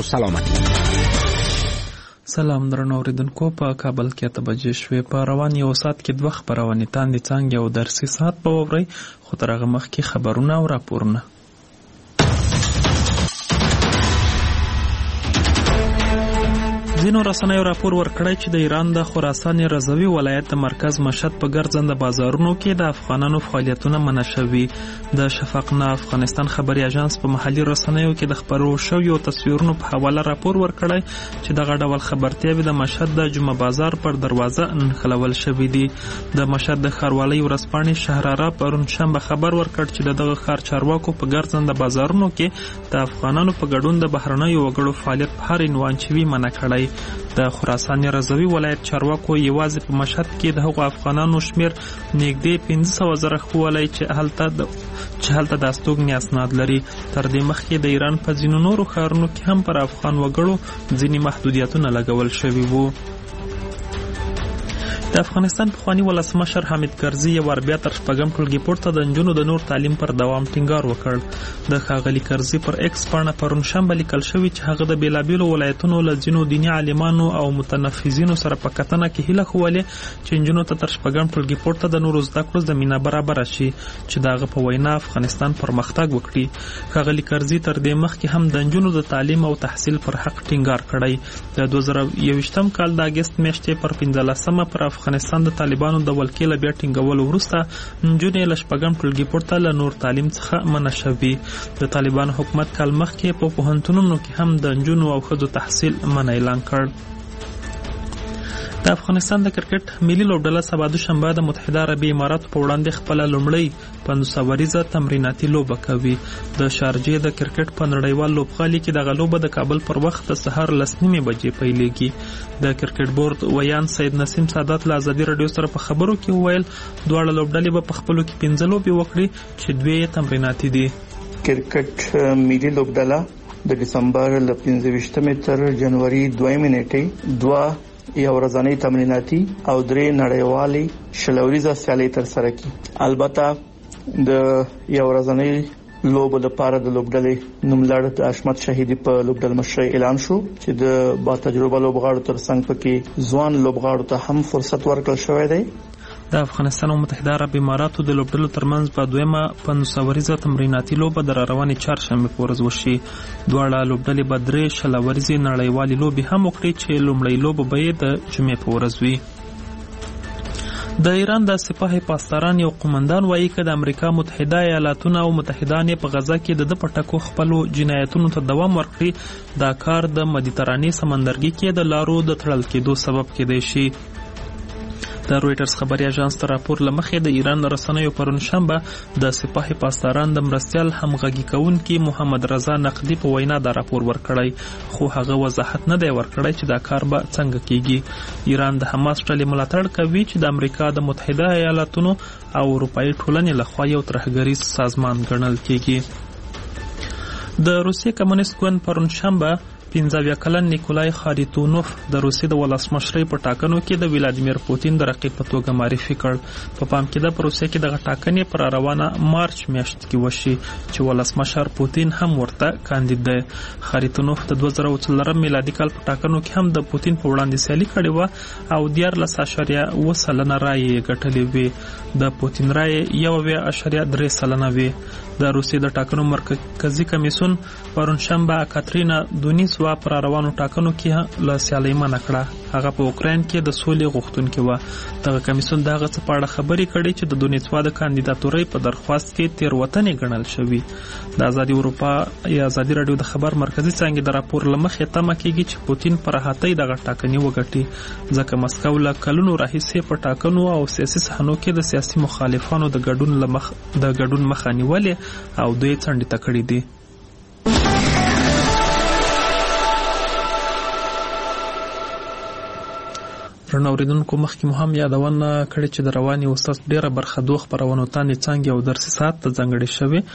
سلامتی. سلام درنو اوریدونکو، په کابل کې 8 بجې شوې. په روان یو ساعت کې 2 خبرونه تاندې څنګه او درسي ساعت په ووري خو تر هغه مخکې خبرونه او راپورونه. ځینو رسنیو راپور ورکړی چې د ایران د خراسان رضوي ولایت د مرکز مشهد په ګرځنده بازارونو کې د افغانانو فعالیتونه منع شوي. د شفق نه افغانستان خبري اژانس په محلي رسنیو کې د خبرو شویو تصویرونو په حواله راپور ورکړی چې دغه ډول خبرتیاوې د مشهد د جمعه بازار پر دروازه نښلول شوي دي. د مشهد د ښاروالۍ ورځپاڼې شهراره پرون شنبه خبر ورکړ چې دغه ښار چارواکو په ګرځنده بازارونو کې د افغانانو په ګډون د بهرنیو وګړو فعالیت په هر عنوان چې وي منع کړی. د خراسان رضوي ولایت چارواکو یوازې په مشهد کې د هغو افغانانو شمیر نږدې 500,000 ښوولی چې هلته د استوګنې اسناد لري. تر دې مخکې د ایران په ځینو نورو ښارونو کې هم پر افغان وګړو ځینې محدودیتونه لګول شوي وو. د افغانستان پخوانی ولسمشر حامد کرزي یو وار بیا تر شپږم ټولګي پورته د نجونو د نور تعلیم پر دوام ټینګار وکړ. د ښاغلي کرزي پر ایکس پاڼه پرون شنبه لیکل شوي چې هغه د بیلابیلو ولایتونو له ځینو دیني عالمانو او متنفذینو سره په کتنه کې هیله ښوولې چې نجونو ته تر شپږم ټولګي پورته د نورو زده کړو زمینه برابره شي چې د هغه په وینا افغانستان پرمختګ وکړي. ښاغلي کرزي تر دې مخکې هم د نجونو د تعلیم او تحصیل پر حق ټینګار کړی. د 2021 کال د اګست میاشتې پر 15مه پر افغانستان د طالبانو د ولکې له بیا ټینګولو وروسته نجونې له شپږم ټولګي پورته له نور تعلیم څخه منع شوي. د طالبانو حکومت کال مخکې په پوهنتونونو کې هم د نجونو او ښځو تحصیل منع اعلان کړ. د افغانستان د کرکټ ملي لوبډله سبا دوشنبه د متحده عربي اماراتو په وړاندې خپله لومړۍ 500 وریزه تمریناتي لوبه کوي. د شارجې د کرکټ په نړیوال لوبغالي کې دغه لوبه د کابل پر وخت د سهار 10:30 بجې پیلېږي. د کرکټ بورډ ویان سید نسیم سادات له ازادي راډیو سره په خبرو کې وویل دواړه لوبډلې به په خپلو کې 15 لوبې وکړي چې 2 یې تمریناتي دي. کرکټ ملي لوبډله د دسمبر له 15 تر جنوري 2 نیټې 2 یو ورځنی تمریناتي او 3 نړیوالي شلوریزه سیالي تر سره کی. البته د یو ورځنی لوبو لپاره د لوبډلې نوملړ د اشمت شهیدی په لوبډل مشرۍ اعلان شو چې د با تجربه لوبغاړو تر څنګ پکې ځوان لوبغاړو ته هم فرصت ورکړل شوی دی. د افغانستان او متحده عرب اماراتو د لوبډلو ترمنځ په 2مه 500 وریزه تمریناتي لوبه د روانې چهارشنبه په ورځ وشي. دواړه لوبډلې به 3 شلوریزې نړیوالې لوبې هم وکړي چې لومړۍ لوبه به یې د جمعې په ورځ وي. د ایران د سپاه پاسداران یو قومندان وایي که د امریکا متحده ایالاتونه او متحدان په غزا کې د پټکو خپلو جنایتونو ته دوام ورکړي دا کار د مدیترانې سمندرګي کې د لارو د تړل کېدو سبب کېدای شي. د رویټرز خبري اژانس ته راپور لمخې د ایران رسنیو پرون شنبه د سپاه پاسداران د مرستیال همغږي کوونکي محمد رضا نقدي په وینا دا راپور ورکړی خو هغه وضاحت نه دی ورکړی چې دا کار به څنګه کیږي. ایران د حماس ډلې ملاتړ کوي چې د امریکا د متحده ایالاتونو او اروپایي ټولنې لخوا یو ترهګریز سازمان ګڼل کیږي. د روسیې کمونیست ګوند پرون شنبه 15 کلن نیکولای خاریتونوف د روسیې د ولسمشرۍ په ټاکنو کې د ولادیمیر پوتین د رقیب په توګه معرفي کړ. په پام کې ده په روسیې کې دغه ټاکنې پر روانه مارچ میاشت کې وشي چې ولسمشر پوتین هم ورته کاندید دی. خاریتونوف د 2004 میلادي کال په ټاکنو کې هم د پوتین په وړاندې سیالي کړې وه او 14.7% رایې یې ګټلې وې. د پوتین رایې 1.3% وې. د روسیې د ټاکنو مرکزی کمیسیون پرون شنبه کاترینا دونیسوا پر روانو ټاکنو کې له سیالۍ منع کړه. هغه په اوکراین کې د سولې غوښتونکې وه. دغه کمیسیون د هغه څه په اړه خبرې کړې چې د دونیسوا د کاندیداتورۍ په درخواست کې تېروتنې ګڼل شوي. د ازادي اروپا یا ازادي راډیو د خبر مرکزی څانګې د راپور له مخې تمه کېږي چې پوتین پر راحتۍ دغه ټاکنې وګټي ځکه مسکو له کلونو راهیسې په ټاکنو او سیاسي صحنو کې د سیاسي مخالفانو د ګډون مخه نیولې او دوی څنډې ته کړي دي. درنو اوریدونکو، مخکې مو هم یادونه کړې چې د روانې اوسط ډېره برخه 2 خپرونو تاندې څانګې او درسي ساعت ته ځانګړې شوې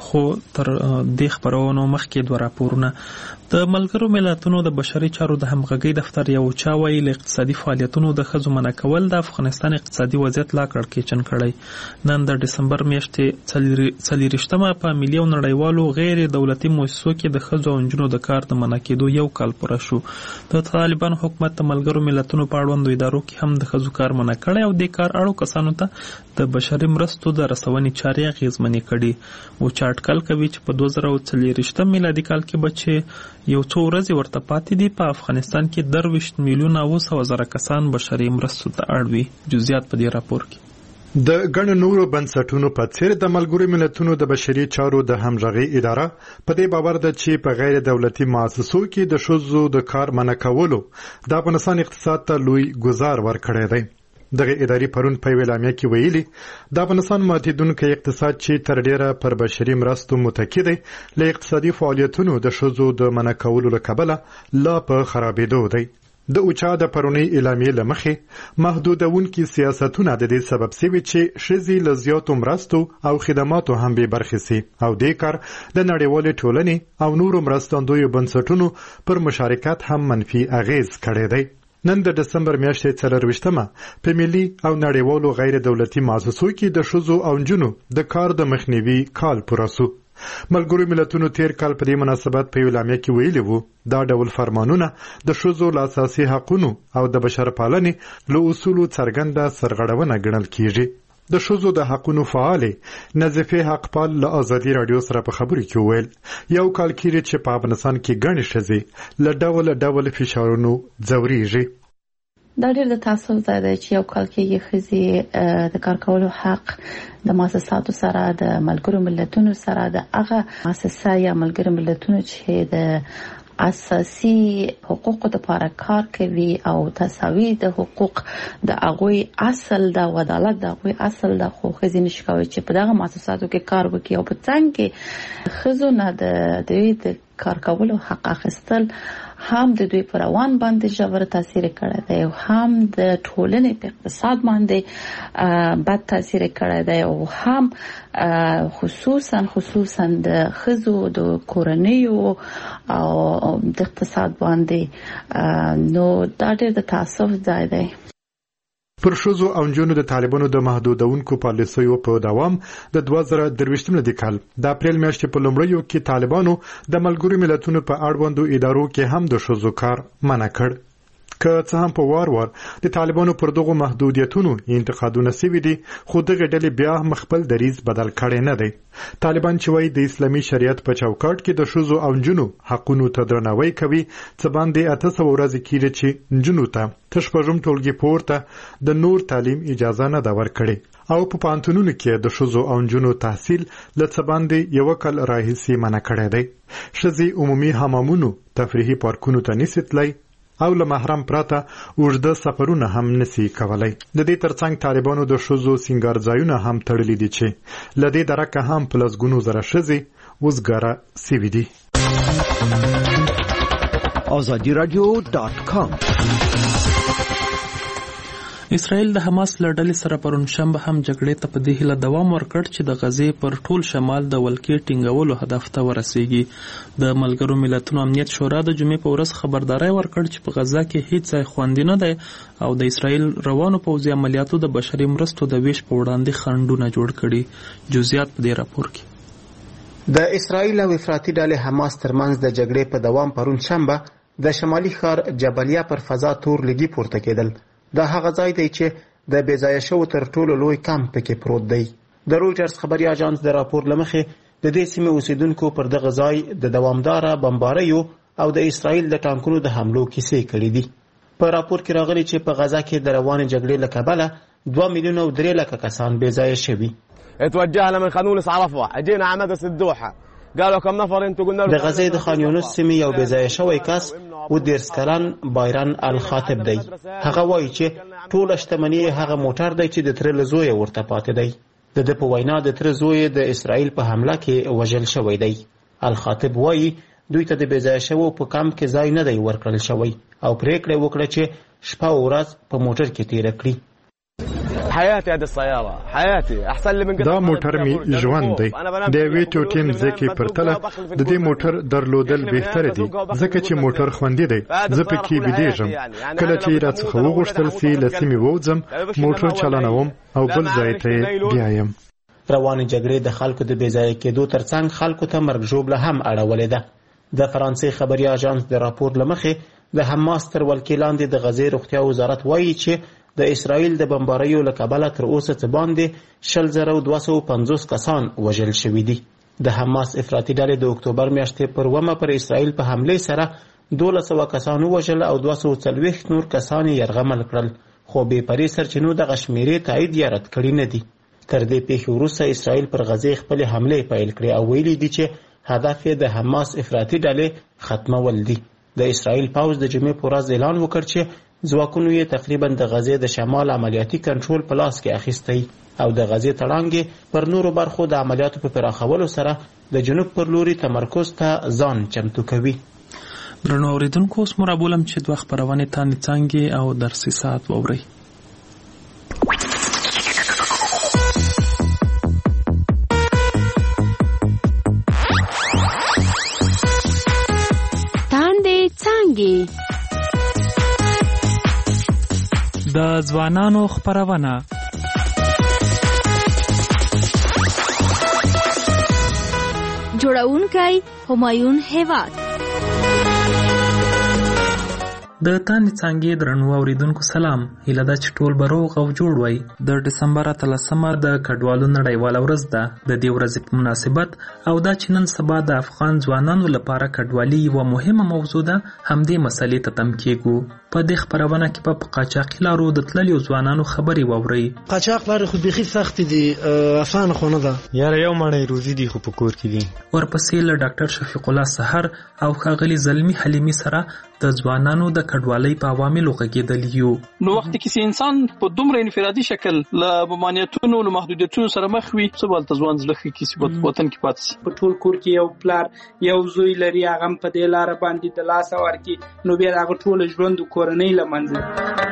خو تر دې خبرونو مخکې دوه راپورونه. د ملګرو ملتونو د بشري چارو د همغږۍ دفتر یو چا وایي له اقتصادي فعالیتونو د ښځو منع کول د افغانستان اقتصادي وضعیت لا کړکېچن کړی. نن د ډسمبر میاشتې 40 په ملي او نړیوالو غیر دولتي مؤسسو کې د ښځو او نجونو د کار د منع کېدو یو کال پوره شو. د طالبان حکومت د ملګرو ملتونو په اړوندو ادارو کې هم د ښځو کار منع کړی او د کار اړو کسانو ته د بشري مرستو د رسونې چارې اغېزمنې کړي. او چا اټکل کوي چې په 2040 میلادي کال کې به یو څو ورځې ورته پاتې دي په افغانستان کې 23 میلیونه 900,000 کسان بشري مرستو ته اړ وي. جزئیات په دې راپور کې. د ګڼو نورو بنسټونو په څیر د ملګرو ملتونو د بشري چارو د همغږۍ اداره په دې باور ده چې په غیر دولتي مؤسسو کې د ښځو د کار منع کولو د افغانستان اقتصاد ته لوی ګزار ورکړی دی. دغه ادارې پرون په اعلامیه کې ویلي د افغانستان ماتیدونکی اقتصاد چې تر ډیره پر بشري مرستو متکی دی له اقتصادي فعالیتونو د ښځو د منع کولو له کبله لا په خرابېدو دی. د اوچا د پرونی اعلامیې له مخې محدودونکي سیاستونه د دې سبب شوي چې ښځې له زیاتو مرستو او خدماتو هم بې برخې سي او دې کار د نړیوالې ټولنې او نورو مرستندویو بنسټونو پر مشارکت هم منفي اغیز کړی دی. نن د دسمبر میاشتې 24 په ملي او نړیوالو غیر دولتي مؤسسو کې د ښځو او نجونو د کار د مخنیوي کال پوره سو. ملګرو ملتونو تیر کال په دې مناسبت په اعلامیه کې ویلي وو دا ډول فرمانونه د ښځو له اساسي حقوقو او د بشرپالنې له اصولو څرګنده سرغړونه ګڼل کیږي. د ښځو د حقوقو فعالې نظیفه حقپال له ازادي رادیو سره په خبرو کې ویل یو کال کېږي چې په افغانستان کې ګڼې ښځې له ډول فشارونو ځورېږي. دا ډېر د تاسف ځای دی چې یو کال کې ښځې د کار کولو حق د مؤسساتو سره د ملګرو ملتونو سره د هغه مؤسسه یا ملګرو ملتونو چې د اساسي حقوقو لپاره کار کوي او تساوي د حقوق د هغوی اصل د عدالت د هغوی اصل د خو ښځې نشي کولی چې په دغه مؤسساتو کې کار وکړي او په څنګ کې ښځو نه د دوی د کار کولو حق اخیستل هم د دوی پر روان باندې ژور تاثیر کړی دی او هم د ټولنې په اقتصاد باندې بد تاثیر کړی دی او هم خصوصا د ښځو د کورنیو او د اقتصاد باندې نو دا ډېر د تاسف ځای دی. پر ښځو او نجونو د طالبانو د محدودونکو پالیسیو په دوام د 2023 کال د اپریل میاشتې په لومړیو کې طالبانو د ملګرو ملتونو په اړوندو ادارو کې هم د ښځو کار منع کړ. که څه هم په وار د طالبانو پر دغه محدودیتونو انتقادونه سوي دي خو دغه ډلې بیا هم خپل دریځ بدل کړی نه دی. طالبان چې وایي د اسلامي شریعت په چوکاټ کې د ښځو او نجونو حقونو ته درناوی کوي څه باندې 800 ورځې کېږي چې نجونو ته تر شپږم ټولګي پورته د نور تعلیم اجازه نه ده ورکړې او په پوهنتونونو کې د ښځو او نجونو تحصیل له څه باندې یو کال راهیسې منع کړی دی. ښځې عمومي حمامونو تفریحي پارکونو ته نشي تللی او له محرم پرته اوږده سفرونه هم نشي کولای. د دې ترڅنګ طالبانو د ښځو سینګار ځایونه هم تړلي دي چې له دې درکه هم په لسګونو زره ښځې وزګاره سوي دي. azadiradio.com اسرائیل د حماس له ډلې سره پرون شنبه هم جګړې ته په دې هیله دوام ورکړ چې د غزې پر ټول شمال د ولکې ټینګولو هدف ته ورسیږي. د ملګرو ملتونو امنیت شورا د جمعې په ورځ خبرداری ورکړ چې په غزه کې هیڅ ځای خوندي نه دی او د اسرائیل روانو پوځي عملیاتو د بشري مرستو د ویش په وړاندې خنډونه جوړ کړي. جزئیات په دې راپور کې. د اسرائیل او افراطي ډلې حماس ترمنځ د جګړې په دوام پرون شنبه د شمالي ښار جبلیه پر فضا تور لګي پورته کېدل. دا هغه ځای دی چې د بې ځایه شوو تر ټولو لوی کمپ پکې پروت دی. د رویټرز خبري اژانس د راپور له مخې د دې سیمې اوسیدونکو پر دغه ځای د دوامداره بمباریو او د اسرائیل د ټانکونو د حملو کیسې کړې دي. په راپور کې راغلي چې په غزه کې د روانې جګړې له کبله 2 ملیونه و 3 لکه کسان بې ځایه شوي. توجهنا من خان يونس عرفة اجينا عمدة الدوحة قالوا كم نفر انتوا قلنا د غزې د خان یونس سیمې یو بې ځایه شوی کس و 10 کلن بایرن الخاطب دی. هغه وایي چې ټول شتمني هغه موټر دی چې د تر له زوی ورته پاتې دی. د دې په وینا د تر زوی د اسرائیل په حمله کې وژل شوی دی. الخاطب وایي دوی ته د بې ځایه شوو په کمپ کې ځای نه دی ورکړل شوی او پریکړه وکړه چې شپه او ورځ په موټر کې تیر کړي. حياتي هذه السياره حياتي احسن لي من دا موټر می ژوند دی د وی ټوټین ځکه پرتله د دې موټر درلودل بهتره دي ځکه چې موټر خوندې دی زه پکې بيدېږم کله چې راڅخه وغوښتل سي لسمي ووځم موټر چلانوم او بل ځای ته بیایم. روانې جګړې د خلکو د بېځایه کېدو ترڅنګ خلکو ته مرګ ژوبله هم اړولې ده. د فرانسې خبري اژانس د راپور له مخې د حماس تر ولکې لاندې د غزې روغتیا وزارت وایي چې د اسرائیل د بمباریو له کبله تر اوسه څه باندې 2,250 کسان وژل شوي دي. د حماس افراطي ډلې د اکتوبر میاشتې پر 1 پر اسرائیل په حملې سره 1200 کسان ووژل او 240 نور کسان یې یرغمل کړل، خو بې پرې سرچینو دغه شمیرې تایید یا رد کړي نه دي. تر دې پیښې وروسته اسرائیل پر غزې خپلې حملې پیل کړې او ویلي دي چې هدف یې د حماس افراطي ډلې ختمول دي. د اسرائیل پوځ د جمعې په ورځ اعلان وکړ چې ځواکونو یې تقریبا د غزې د شمال عملیاتي کنټرول په لاس کې اخیستی او د غزې تړانګې پر نورو برخو د عملیاتو په پراخولو سره د جنوب پر لوري تمرکز ته ځان چمتو کوي. درنو اوریدونکو، اوس مو رابولم چې دوه خپرونې تانې څانګې او درسي ساعت واورئ. د ځوانانو خپرونه جوړونکی همایون هیواد. د تانې څانګې درنو اوریدونکو سلام. هیله ده چې ټول به روغ او جوړ وئ. د ډسمبر 13 د کډوالو نړیواله ورځ ده. د دې ورځې په مناسبت او دا چې نن سبا د افغان ځوانانو لپاره کډوالي یوه مهمه موضوع ده، همدې مسلې ته تم کیږو. په دې خپرونه کې په قاچاقي لارو د تللیو ځوانانو خبرې واورئ. قاچاق لارې خو بیخي سختې دي، اسانه خو نه ده یاره، یو مړی روزي دي خو په کور کې دي. ورپسې له ډاکټر شفیق الله سحر او ښاغلي زلمي حلیمي سره د ځوانانو د کډوالۍ په عواملو غږېدل یو. نو وخت کې چې انسان په دومره انفرادي شکل له ممانعتونو له محدودیتونو سره مخ وي، څه بالته ځوان زړه ښه کیسي وطن کې پاتې شي. په ټول کور کې یو پلار یو زوی لري، هغه په دې لار باندې د لاس ورکی، نو بیا هغه ټول ژوند کورنۍ لمنځه.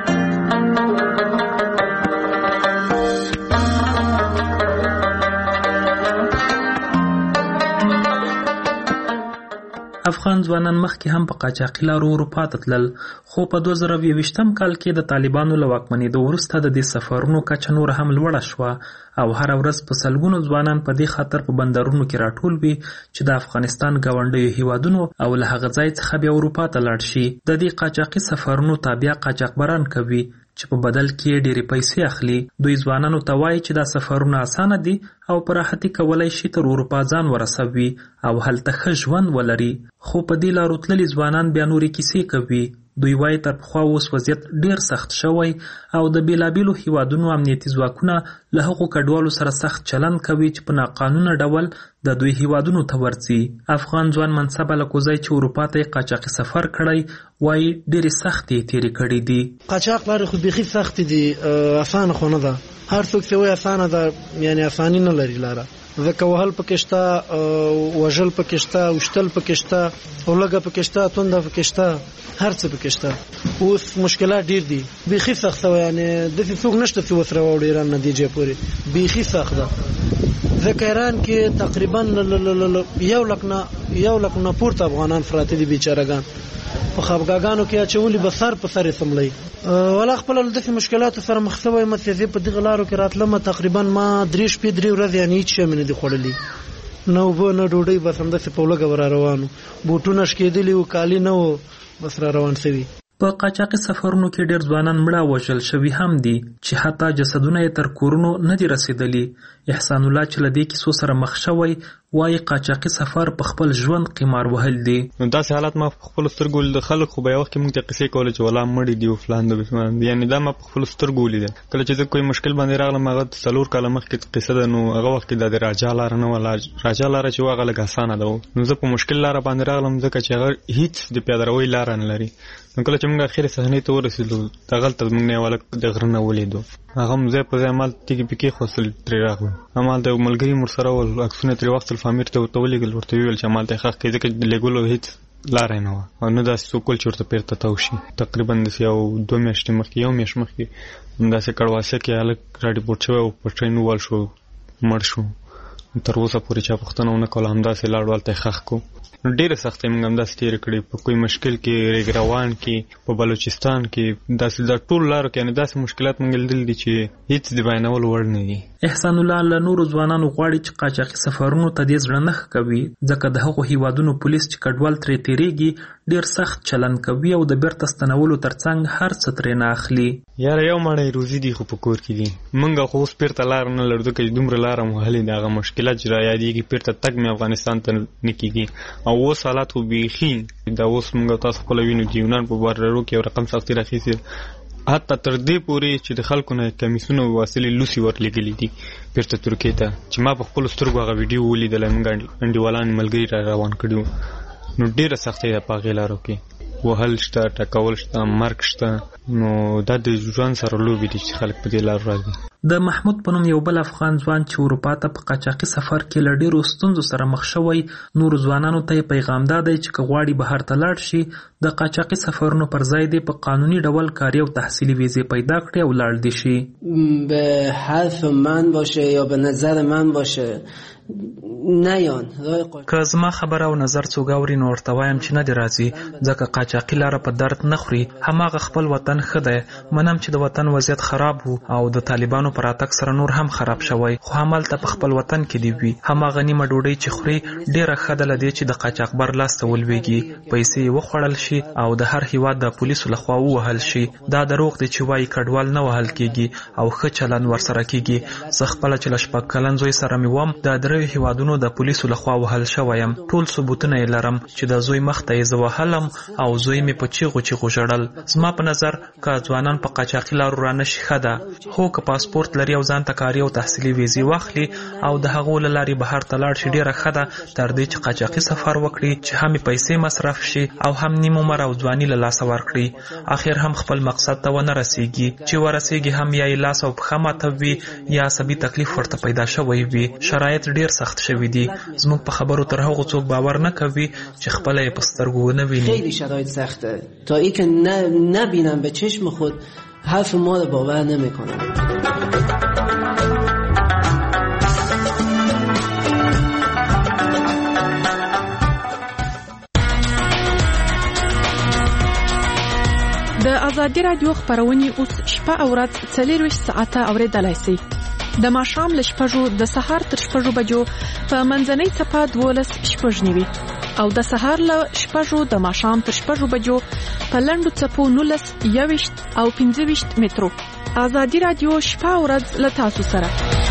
افغان ځوانان مخکې هم په قاچاقي لارو اروپا ته تلل، خو په 2020 کال کې د طالبانو له واکمنېدو وروسته د دې سفرونو کچه نور هم لوړه شوه او هره ورځ په سلګونو ځوانان په دې خاطر په بندرونو کې راټول وي چې د افغانستان ګاونډیو هیوادونو او له هغه ځای څخه بیا اروپا ته لاړ شي. د دې قاچاقي سفرونو تابع قاچاقبران کوي چې په بدل کې ډېرې پیسې اخلي. دوی ځوانانو ته وایي چې دا سفرونه اسانه دي او په راحتي کولی شي تر اروپا ځان ورسوي او هلته ښه ژوند ولري. خو په دې لارو تللي ځوانان بیا نورې کیسې کوي. دوی وایي تر پخوا اوس وضعیت ډېر سخت شوی او د بېلابېلو هیوادونو امنیتي ځواکونه له هغو کډوالو سره سخت چلند کوي چې په ناقانونه ډول د دوی هیوادونو ته ورځي. افغان ځوان منصب الکوزی چې اروپا ته یې قاچاقي سفر کړی وایي ډېرې سختې تېرې کړې دي. قاچاق لارې خو بیخي سختې دي، اسانه خو نه ده. هر څوک چې وایي اسانه ده، یعنی اساني نه لري لاره. ځکه وهل پکې شته، وژل پکې شته، وشتل پکې شته، اولګه پکې شته، تونده پکې شته، هر څه پکې شته. اوس مشکلات ډېر دي، بیخي سخت شوی. یعنی داسې څوک نشته چې وسره واوړي ایران نتیجې پورې، بیخي سخت ده. ځکه ایران کې تقریبا 1 لک نه پورته افغانان پراته دي بیچارهګان. په خفګاګانو کې اچولي به سر په سر یې سملی. ولا خپل داسې مشکلاتو سره مخ شوی یم چې زه په دغه لارو کې راتلم. تقریبا ما 3 شپې 3 ورځې یعنې هېڅ شی مې نه دي خوړلي، نه اوبه نه ډوډۍ، بس همداسې په لږه را روانو. بوټونه شکېدلي وو، کالي نه وو، بس را روان شوي. په قاچاقي سفرونو کې ډېر ځوانان مړه وژل شوي هم دي چې حتی جسدونه یې تر کورونو نه دي رسېدلي. احسان الله چې له دې کیسو سره مخ شوی وایي قاچاقي سفر په خپل ژوند قمار وهل دي. نو داسې حالات ما په خپلو سترګو د خلک خو به یو وخت کې موږ ته قصې کولې چې والله مړي دي او فلان دي، یعنې دا ما په خپلو سترګو ولیدل. کله چې زه کوم مشکل باندې راغلم، هغه 4 کاله مخکې قصه ده. نو هغه وخت کې د راجا لاره نه وه، راجا لاره چې وه هغه لږ اسانه ده. نو زه په مشکل لاره باندې راغلم ځکه چې هغه هیڅ د پیادهروۍ لاره نه لري. نو کله چې موږ اخري صحنې ته ورسېدو، دغلته موږ نه یو هلک د غره نه ولیدو. هغه هم ځای په ځای همالته تیږې پیکې خوستل ترې راغلو. همالته یو ملګري ورسره ول، عکسونه ترې واخیستل، فامیر ته ورته ولېږل، ورته ویل چې همالته یې ښخ کړئ ځکه د لېږلو هېڅ لارې نه وه او نه داسې څوک ول چې ورته پیرته تاو شي. تقریبا داسې یو 2 میاشتې مخکې یو میاشت مخکې همداسې کړواسه کې هلک راډیپورټ شوی او په ټرین ووال شو مړ شو. تر اوسه پورې چا پوښتنه ونه کوله همداسې لاړو هلته یې ښخ کړو. نو ډېرې سختۍ موږ همداسې تېرې کړې په کوی مشکل کې ریګ روان کې په بلوچستان کې داسې د ټولو لارو کې یعنې داسې مشکلات موږ لیدلي دي چې هېڅ د بیانولو وړ نه دي. احسان الله له نورو ځوانانو غواړي چې قاچاقي سفرونو ته دې زړه نه ښه کوي ځکه د هغو هیوادونو پولیس چې کډوال ترې تېرېږي ډېر سخت چلند کوي او د بیرته ستنولو ترڅنګ هر څه ترې نه اخلي. یاره یو ماړی روزي دي خو په کور کې دي. موږ خو اوس پیرته لار نه لرو ځکه چې دومره لاره مو وهلې د هغه مشکلات چې رایادېږي پیرته تګ مې افغانستان ته نه کېږي او اوس حالات خو بیخي دا اوس موږ تاسو خپله وینو د یونان په بارډرو کې یو رقم سختي راخیستې حتی تر دې پورې چې د خلکو نه کمیسونه وسلې لوسي ورلېږلي دي بیرته ترکیې ته چې ما په خپلو سترګو هغه ویډیو ولیدلی موږ انډیوالان ملګري را روان کړي وو. نو ډېره سختۍ ده په هغې لارو کې وهل شته ټکول شته مرګ شته. نو دا د ژوند سره لوبې دي چې خلک په دې لارو راځي. د محمود په نوم یو بل افغان ځوان چې اروپا ته په قاچاقي سفر کې له ډېرو ستونزو سره مخ شوی نورو ځوانانو ته یې پیغام دا دی چې که غواړي بهر ته لاړ شي د قاچاقي سفرونو پر ځای دی په قانوني ډول کاري او تحصیلي ویزې پیدا کړي او لاړ دي شي. به حرف من باشه یا به نظر من باشه نیان که زما خبره او نظر څوک اوري نو ورته وایم چې نه دې راځي ځکه قاچاقي لاره په درد نه خوري. هماغه خپل وطن ښه دی. منم چې د وطن وضعیت خراب وو او د طالبانو پر راتګ سره نور هم خراب شوی خو همالته په خپل وطن کې دی وي. هماغه نیمه ډوډۍ چې خوري ډېره ښه ده له دې چې د قاچاقبر لاس ته ولویږي پیسې یې وخوړل شي او د هر هیواد د پولیسو لخوا ووهل شي. دا دروغ دی چې وایي کډوال نه وهل کېږي او ښه چلند ورسره کېږي. زه خپله چې له 6 کلن زوی سره مې وم د 3 هیوادونو د پولیسو لخوا وهل شویم. ټول ثبوتونه یې لرم چې د زوی مخ ته یې زه وهلم او زوی مې په چیغو چیغو ژړل. زما په نظر که ځوانان په قاچاقي لارو رانه شي ښه ده. هو که پاسپورت لري او ځان ته کاري او تحصیلي ویزې واخلي او د هغو له لارې بهر ته لاړ شي ډېره ښه ده تر دې چې قاچاقي سفر وکړي چې هم پیسې مصرف شي او هم نیم عمر او ځواني له لاسه ورکړي. اخر هم خپل مقصد ته ونه رسیږي. چې ورسیږي هم یا یې لاس او پښه ماته وي یا عصبي تکلیف ورته پیدا شوی وي. شرایط ډېر سخت شوي دي. زموږ په خبرو تر هغو څوک باور نه کوي چې خپله یې په سترګو ونه ویني. خیلی شرایط سخته تا ای که نبینم به چشم خود حرف ما رو باور نمیکنم. د ازادي رادیو خبرونه اوس شپه او ورځ 24 ساعته اوریدلای شئ. د ماښام له 6 د سهار تر 6 بجو په منځنۍ څپه 12:09 او د سهار له 6 د ماښام تر 6 بجو په لنډو څپو 19 او 15 مترو. ازادي رادیو شپه او ورځ له تاسو سره.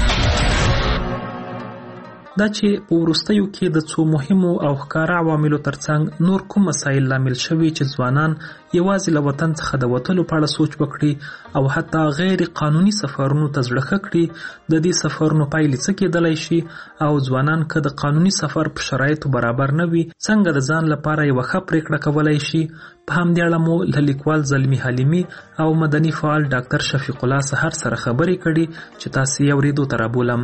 دا چې په وروستیو کې د څو مهمو او ښکاره عواملو ترڅنګ نور کوم مسایل لامل شوي چې ځوانان یوازې له وطن څخه د وتلو په اړه سوچ وکړي او حتی غیر قانوني سفرونو ته زړه ښه کړي د دې سفرونو پایلې څه کېدلی شي او ځوانان که د قانوني سفر په شرایطو برابر نه وي څنګه د ځان لپاره یوه ښه پرېکړه کولی شي. په همدې اړه مو له لیکوال زلمي حلیمي او مدني فعال ډاکټر شفیق الله سحر سره خبرې کړي چې تاسو یې اورېدو ته رابولم.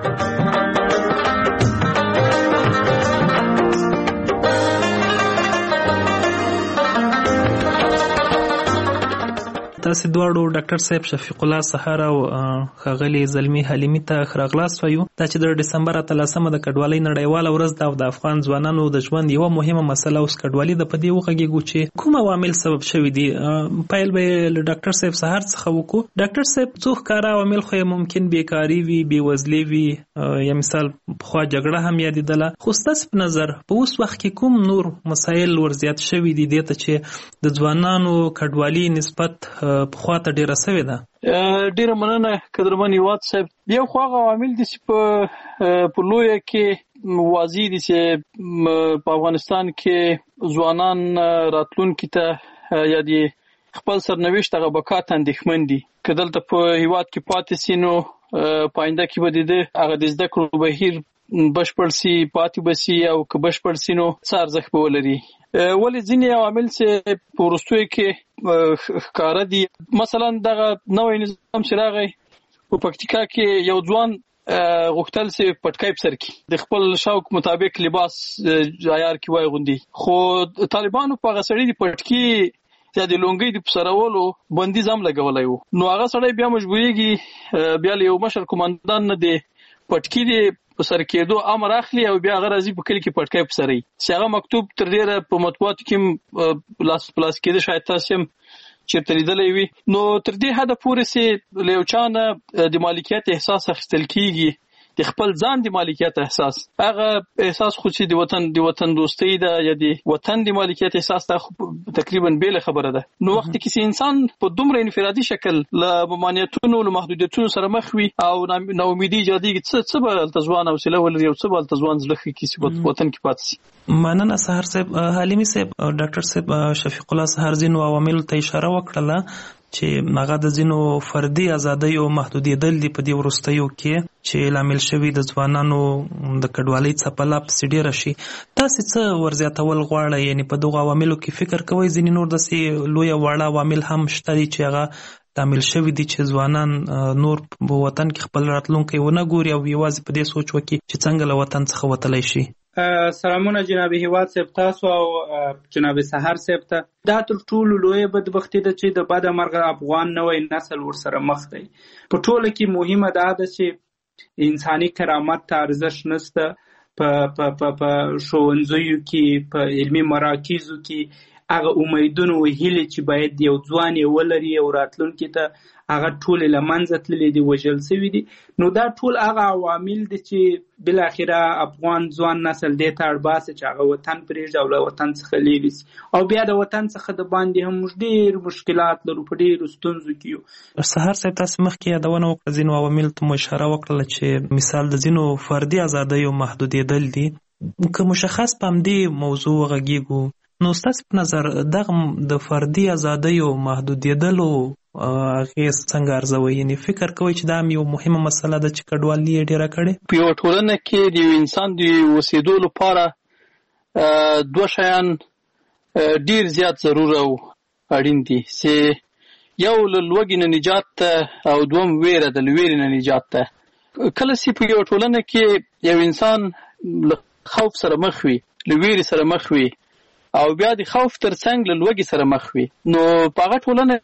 تاسو دواړو ډاکټر صاحب شفیق الله سحر او ښاغلي زلمي حلیمي ته خراغلاس وایو. دا چې د ډسمبر 13 د کډوالۍ نړیواله ورځ ده او د افغان ځوانانو د ژوند یوه مهمه مسله اوس کډوالي ده. په دې وغږیږو چې کوم عوامل سبب شوي دي. پیل به له ډاکټر صاحب سحر څخه وکړو. ډاکټر صاحب څو ښکاره عوامل خو ممکن بیکاري وي بېوزلي وي یا مثال پخوا جګړه هم یادېدله خو ستاسو په نظر په اوس وخت کې کوم نور مسایل ورزیات شوي دي دې ته چې د ځوانانو کډوالي نسبت پخوا ته ډیره سوې ده؟ ډیره مننه قدرمن هیواد صاحب. یو خو هغه عوامل دي چې په لویه کې واضح دي چې په افغانستان کې ځوانان راتلونکي ته یا د خپل سرنوشت هغه بقا ته اندېښمن دي. که دلته په هیواد کې پاتې سي نو په آینده کې به د هغه د زده کړو بهیر بشپړ سي پاتې به سي او که بشپړ سي نو څه ارزښت به ولري. ولې ځینې عوامل چې په وروستیو کې ښکاره دي مثلا دغه نوی نظام چې راغی په پکتیکا کې یو ځوان غوښتل سي پټکای پر سر کی د خپل شوق مطابق لباس عیار کی وای غوندي خو طالبانو په غسړی دی پټکی یا د لونګي د پسرولو بندي زم لګولای وو نو هغه سړی بیا مجبوریږي بیا یو مشر قومندان نه دی پټکی دی په سر کېدو امر اخلي او بیا غرضی په کلی کې پټکای په سري څنګه مکتوب تر ډیره په مطبوعات کې لاس پلاس کېده شاید تاسو چیرته لیدلې وي نو تر دې حد پورې سي لیوچانه د مالکیت احساس اخیستل کیږي د خپل ځان د مالکیت احساس هغه احساس خو چې د وطن دوستۍ ده یا د وطن د مالکیت احساس ته تقریبا بیل خبره ده نو وخت کې انسان په دومره انفرادي شکل له ممانعتونو له محدودیتونو سره مخ وي او ناامیدي ایجادېږي څه به التزوان او سله ولري او څه به التزوان زلخي کې وطن کې پاتې شي مننه سحر صاحب حلیمي صاحب ډاکټر صاحب شفیق الله سحر زینو عوامل ته اشاره وکړه چې هغه د ځینو فردي ازادۍ او محدودیدل دي په دې وروستیو کې چې لامل شوی د ځوانانو د کډوالۍ څپه لا پسې ډېره شي تاسې څه ورزیاتول غواړئ یعنې په دغو عواملو کې فکر کوئ ځینې نور داسې لویه واړه عوامل هم شته دي چې هغه لامل شوي دي چې ځوانان نور په وطن کې خپل راتلونکی ونه ګوري او یوازې په دې سوچ وکړي چې څنګه له وطن څخه وتلی شي سلامونه جناب هیواد صاحب تاسو او جناب سحر صاحب ته دا تر ټولو لوی بدبختی ده چې د بد مرغه افغان نوې نسل ورسره مخ دی په ټوله کې مهمه ده چې انساني کرامت ته ارزښت نشته په ښوونځیو کې په علمي مراکزو کې هغه امیدونه او هیلې چې باید یو ځوان یې ولري او راتلونکي ته هغه ټول لمنځه تللي دي وژل شوي دي نو دا ټول هغه عوامل دي چې بالاخره افغان ځوان نسل دې ته اړباسي چې هغه وطن پرېږدي او له وطن څخه لیرې سي او بیا د وطن څخه د باندې هم موږ ډېر مشکلات لرو په ډېرو ستونزو کې یو سحر صاحب تاسو مخکې یادونه وکړه ځینو عواملو ته مو اشاره وکړله چې مثال د ځینو فردي ازادیو محدودېدل دي که مشخص په همدې موضوع وغږیږو نو ستاسو په نظر دغه د فردي ازادیو محدودېدلو اغېز څنګه ارزوئ یعنې فکر کوئ چې دا هم یو مهمه مسله ده چې کډوالي یې ډېره کړې په یوه ټولنه کې د یو انسان د اوسېدو لپاره دوه شیان ډېر زیات ضرور او اړین دي چې یو له لوږې نه نجات ته او دوم ویره د ویرې نه نجات ته کله چې په یوه ټولنه کې یو انسان له خوف سره مخ وي له ویرې سره مخ وي او بیا د خوف ترڅنګ له لوږې سره مخ وي نو په هغه ټولنه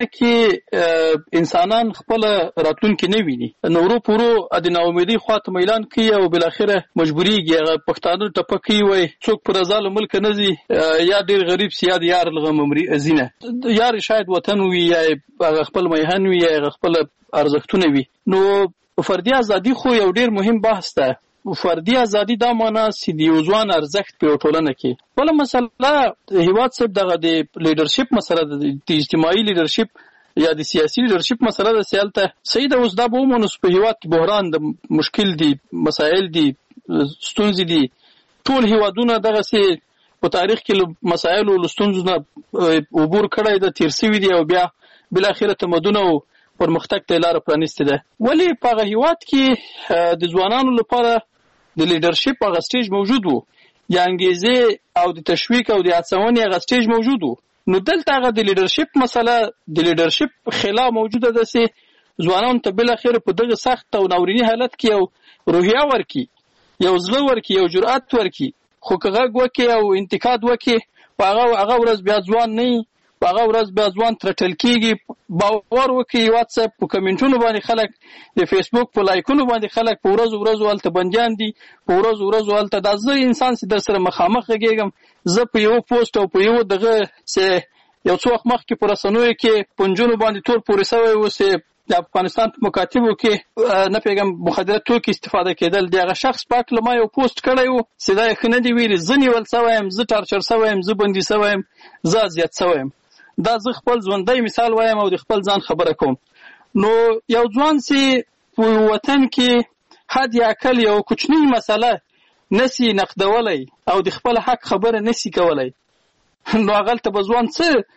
کې انسانان خپل راتلونکي نه ویني نو ورو په ورو د ناامیدۍ خواته میلان کوي او بالاخره مجبوریږي هغه پښتانه ټپه کوي وایي څوک په رضا له ملکه نه ځي یا ډېر غریب سي یا د یار له غمه مري ځینه یار شاید وطن وي یا هغه خپل میهن وي یا هغه خپل ارزښتونه وي نو فردي ازادي خو یو ډېر مهم بحث ده فردي ازادي دا معنا چې د یو ځوان ارزښت په یو ټولنه کې بله مسله هیواد صاحب دغه د لیډرشپ مسله د اجتماعي لیډرشپ یا د سیاسي لیډرشپ مسله ده چې هلته صحیح ده اوس دا به ومنو په هیواد کې بحران د مشکل دي مسایل دي ستونزې دي ټول هیوادونه دغسې په تاریخ کې له مسایلو له ستونزو نه عبور کړی ده تېر سوي دي او بیا بالاخره تمدن او پرمختګ ته لاره پرانیستې ده ولې په هغه هیواد کې د ځوانانو لپاره د لیډرشپ هغه سټیج موجود وو یا انګیزې او د تشویق او د هڅونې هغه سټیج موجود وو نو دلته هغه د لیډرشپ مسله د لیډرشپ خلا موجوده ده چې ځوانانو ته بالاخره په دغه سخت او ناوریني حالت کې یو روحیه ورکړي یو زړه ورکړي یو جرأت ورکړي خو که غږ وکړي او انتقاد وکړي په هغه ورځ بیا ځوان نه په هغه ورځ بیا ځوان ترټل کېږي باور وکړي واتساپ په کمنټونو باندې خلک د فیسبوک په لایکونو باندې خلک په ورځو هلته بندیان دي په ورځو هلته دا زه انسان چې در سره مخامخ غږېږم زه په یو پوسټ او په یو دغه چې یو څو وخت مخکې په رسنیو کې په نجونو باندې تور پورې سوی و چې د افغانستان په مکاتبو کې نه پیغام مخدره توکي استفاده کېدل د هغه شخص پاک له ما یو پوسټ کړی و چې دا یې ښه نه دي ویلي زه نیول سوی یم زه ټارچر سوی یم زه بندي سوی یم زه اذیت سوی یم دا زه خپل ژوندی مثال وایم او د خپل ځان خبره کوم نو یو ځوان چې په وطن کې حد یا اقل یو کوچنۍ مسله نسی نقدولی او د خپل حق خبره نسی کولی نو هغلته به ځوان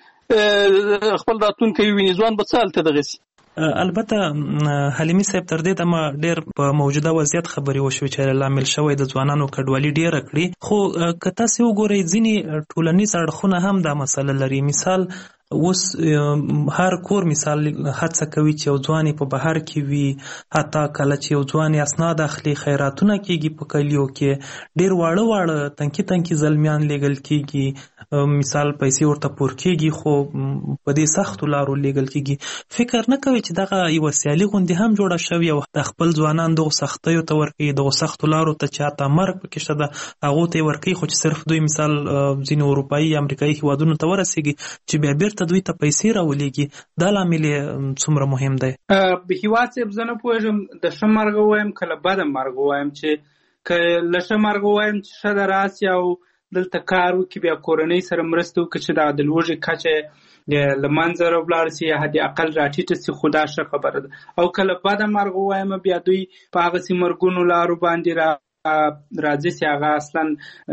څه خپل راتلونکی وویني ځوان به څه هلته دغسې البته حلیمي صاحب تر دې دمه ډېر په موجوده وضعیت خبرې وشوې چې لامل شوی د ځوانانو کډوالي ډېره کړي خو که تاسې وګورئ ځینې ټولنیز اړخونه هم دا مسله لري مثال اوس هر کور مثال هڅه کوي چې یو ځوان په بهر کې وي، حتی کله چې یو ځوان اسناد اخلي خیراتونه کیږي په کلیو کې، ډیر واړه تنکي زلمیان لیږل کیږي، مثال پیسې ورته پور کیږي خو په دې سختو لارو لیږل کیږي. فکر نه کوي چې دغه یو سیالي غوندې هم جوړه شوې او د خپل ځوانان دغه سختیو ته ورکوي، دغه سختو لارو ته چې حتی مرګ پکې شته ده هغو ته یې ورکوي، خو چې صرف دوی مثال ځینې اروپایي امریکایي هیوادونو ته ورسیږي چې بیا بیرته دوی ته پیسې راولېږي. دا لامل څومره مهم دی؟ هیواد صاحب زه نه پوهېږم د ښه مرګ ووایم که له بده مرګ ووایم. چې که له ښه مرګ ووایم چې ښه ده راسي او دلته کار وکړي، بیا کورنۍ سره مرسته وکړي چې د لوږې کچه له منځه راولاړ سي یا حد اقل راټیټه سي، خو دا ښه خبره ده. او که له بده مرګ ووایم بیا دوی په هغسې مرګونو لارو باندې راځي چې هغه اصلا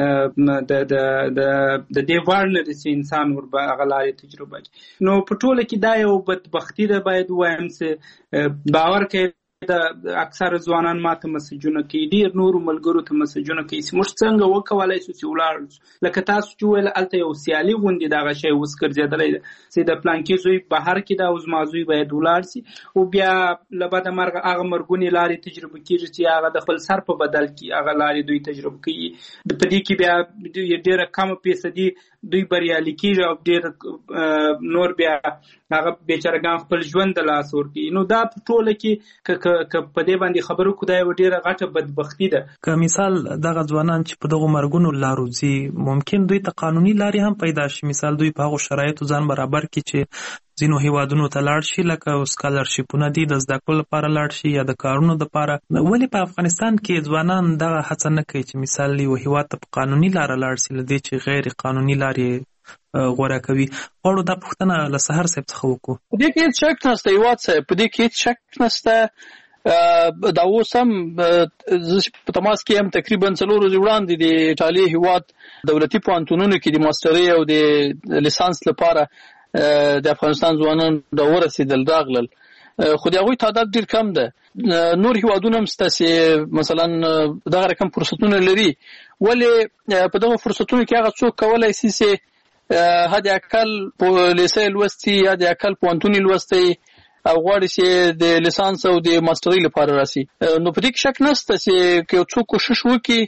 د دې وړ نه دي چې انسان ور هغه لارې تجربه کړي. نو په ټوله کې دا یو بدبختي ده، باید ووایم چې باور کوي د اکثره ځوانان ماته مسجونه کوي، ډېر نورو ملګرو ته مسجونه کوي چې موږ څنګه وکولی شو چې ولاړ شو. لکه تاسو چې وویل هلته یو سیالي غوندې دغه شی اوس ګرځېدلی ده چې د پلانکي زوی بهر کې ده او زما زوی باید ولاړ سي، او بیا له بده مرګه هغه مرګونې لارې تجربه کېږي چې هغه د خپل سر په بدل کې هغه لارې دوی تجربه کوي. په دې کې بیا ډېره کمه فیصدي دوی بریالي کېږي او ډېر نور بیا هغه بیچارهګان خپل ژوند د لاس ورکوي. نو دا په ټوله کې که په دې باندې خبرو کو دا یو ډېره غټه بدبختي ده. که مثال دغه ځوانان چې په دغو مرګونو لارو ځي، ممکن دوی ته قانوني لارې هم پیدا شي، مثال دوی په هغو شرایطو ځان برابر کړي چې ځینو هیوادونو ته لاړ شي، لکه سکالرشیپونه دي د زده کړو لپاره لاړ شي یا د کارونو لپاره. ولې په افغانستان کې ځوانان دغه هڅه نه کوي چې مثال یو هیواد ته په قانوني لاره لاړ شي، له دې چې غیر قانوني لارې غوره کوي؟ غواړو دا پوښتنه له سهار صاحب څخه وکړو. په دې کې هېڅ شک نشته، هیواد صاحب په دې کې هېڅ شک نشته. دا اوس هم زه په تماس کې یم، تقریبا 4 ورځې وړاندې د ایټالیې هیواد دولتي پوهنتونونو کې د ماسترۍ او د لیسانس لپاره د افغانستان ځوانان راورسېدل راغلل، خو د هغوی تعداد ډېر کم ده. نور هیوادونه هم شته چې مثلا دغه رقم فرصتونه لري، ولې په دغه فرصتونو کې هغه څوک کولی شي چې حد اقل لیسې لوستي یا د اقل پوهنتون لوستي او غواړي چې د لیسانس او د ماسترۍ لپاره راسي. نو په دې کې شک نشته چې که یو څوک کوشش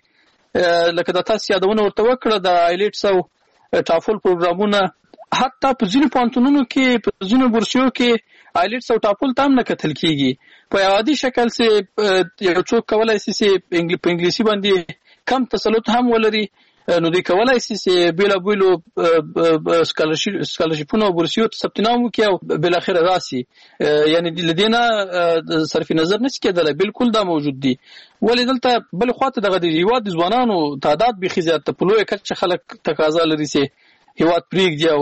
وکړي، لکه د تاسو یادونه ورته وکړه د آیلټس او ټافل پروګرامونه، حتی په ځینو پوهنتونونو کې په ځینو بورسیو کې آیلټس او ټافل ته هم نه کتل کېږي. په عادي شکل چې یو څوک کولی شي چې په انګلیسي باندې کم تسلط هم ولري، نو دوی کولی شي چې بېلابېلو سکالرشیپونو او بورسیو ته ثبت نام وکړي او بالاخره راسي. یعنې له دې نه صرف نظر نشي کېدلی، بالکل دا موجود دي. ولې دلته بل خواته دغه د هیواد د ځوانانو تعداد بیخي زیات ده، په لویه کچه خلک تقاضا لري چې هیواد پرېږدي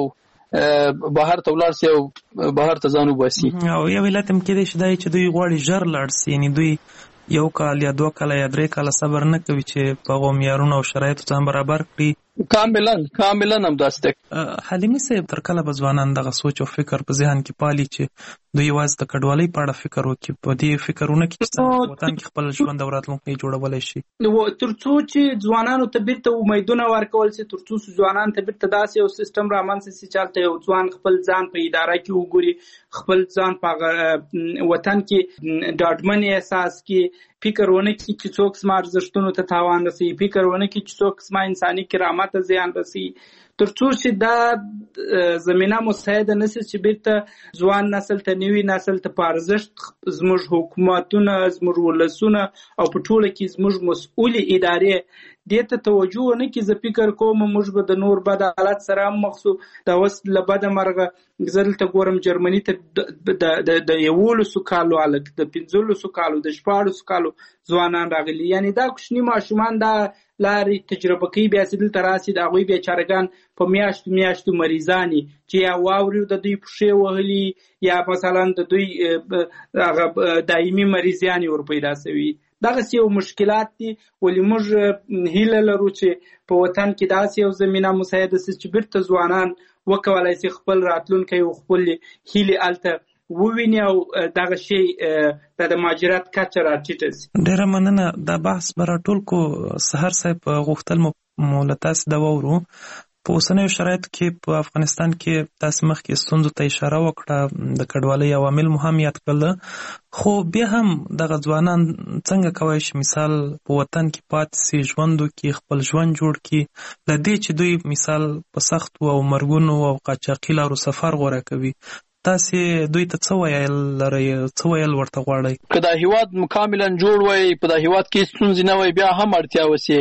او بهر ته ولاړ سي او بهر ته ځان وباسي. او یو علت هم کېدای شي دا چې دوی غواړي ژر لاړ سي، یعنې دوی 1 کال یا 2 کاله یا 3 کاله صبر نه کوي چې په هغو معیارونو او شرایطو ځان برابر کړي. کاملا همداسې ده. حلیمي صاحب، تر کله به ځوانان دغه سوچ او فکر په ذهن کې پالي چې دوی یوازې د کډوالۍ په اړه فکر وکړي، په دې فکرونه کې چې څنګه وطن کې خپل ژوند او راتلونکی جوړولی شي؟ تر څو چې ځوانانو ته بیرته امیدونه ورکول شي، تر څو ځوانان ته بیرته داسې یو سیستم رامنځته شي چې هلته یو ځوان خپل ځان په اداره کې وګوري، خپل ځان په وطن کې ډاډمن احساس کړي، فکر ونه کړي چې څوک زما ارزښتونو ته تاوان رسوي، فکر ونه کړي چې څوک زما انساني کرامت ته زیان رسوي. تر څو چې دا زمینه مساعده نشي چې بیرته ځوان نسل ته نوي نسل ته په ارزښت زموږ حکومتونه، زموږ ولسونه او په ټوله کې زموږ مسؤلې ادارې دې ته توجه ونه کړي. زه فکر کوم موږ به د نور بد حالت سره هم مخ شو. دا اوس له بده مرغه زه دلته ګورم جرمني ته د 11 کالو هلک، د 15 کالو، د 14 کالو ځوانان راغلي. یعنې دا کوچني ماشومان دا لارې تجربه کوي، بیا چې دلته راسي د هغوی بیچارهګان په میاشتو مریضاني چې یا واوري د دوی پښې وهلي یا مثلا د دوی هغه دایمي مریضیانې ورپیدا شوي. دغسې یو مشکلات دي. ولې موږ هیله لرو چې په وطن کې داسې یو زمینه مساعده شي چې بیرته ځوانان وکولی شي خپل راتلونکی او خپل هیلې هلته وویني او دغه شی د مهاجرت کچه راټیټه شي. ډېره مننه. دا بحث به راټول کو. سهار صاحب غوښتل مو له تاسې دا واورو په اوسنیو شرایطو کې په افغانستان کې تاسو مخکې ستونزو ته اشاره وکړه، د کډوالۍ عوامل مو هم یاد کړل، خو بیا هم دغه ځوانان څنګه کولی شي مثال په وطن کې پاتې سي، ژوندو کې خپل ژوند جوړ کړي، له دې چې دوی مثال په سختو او مرګونو او قاچاقي لارو سفر غوره کوي؟ تاسې دوی ته څه ویل لرئ، څه ویل ورته غواړئ؟ که دا هیواد مکاملا جوړ وای، په دا هیواد کې ستونزې نه وای، بیا هم اړتیا وسي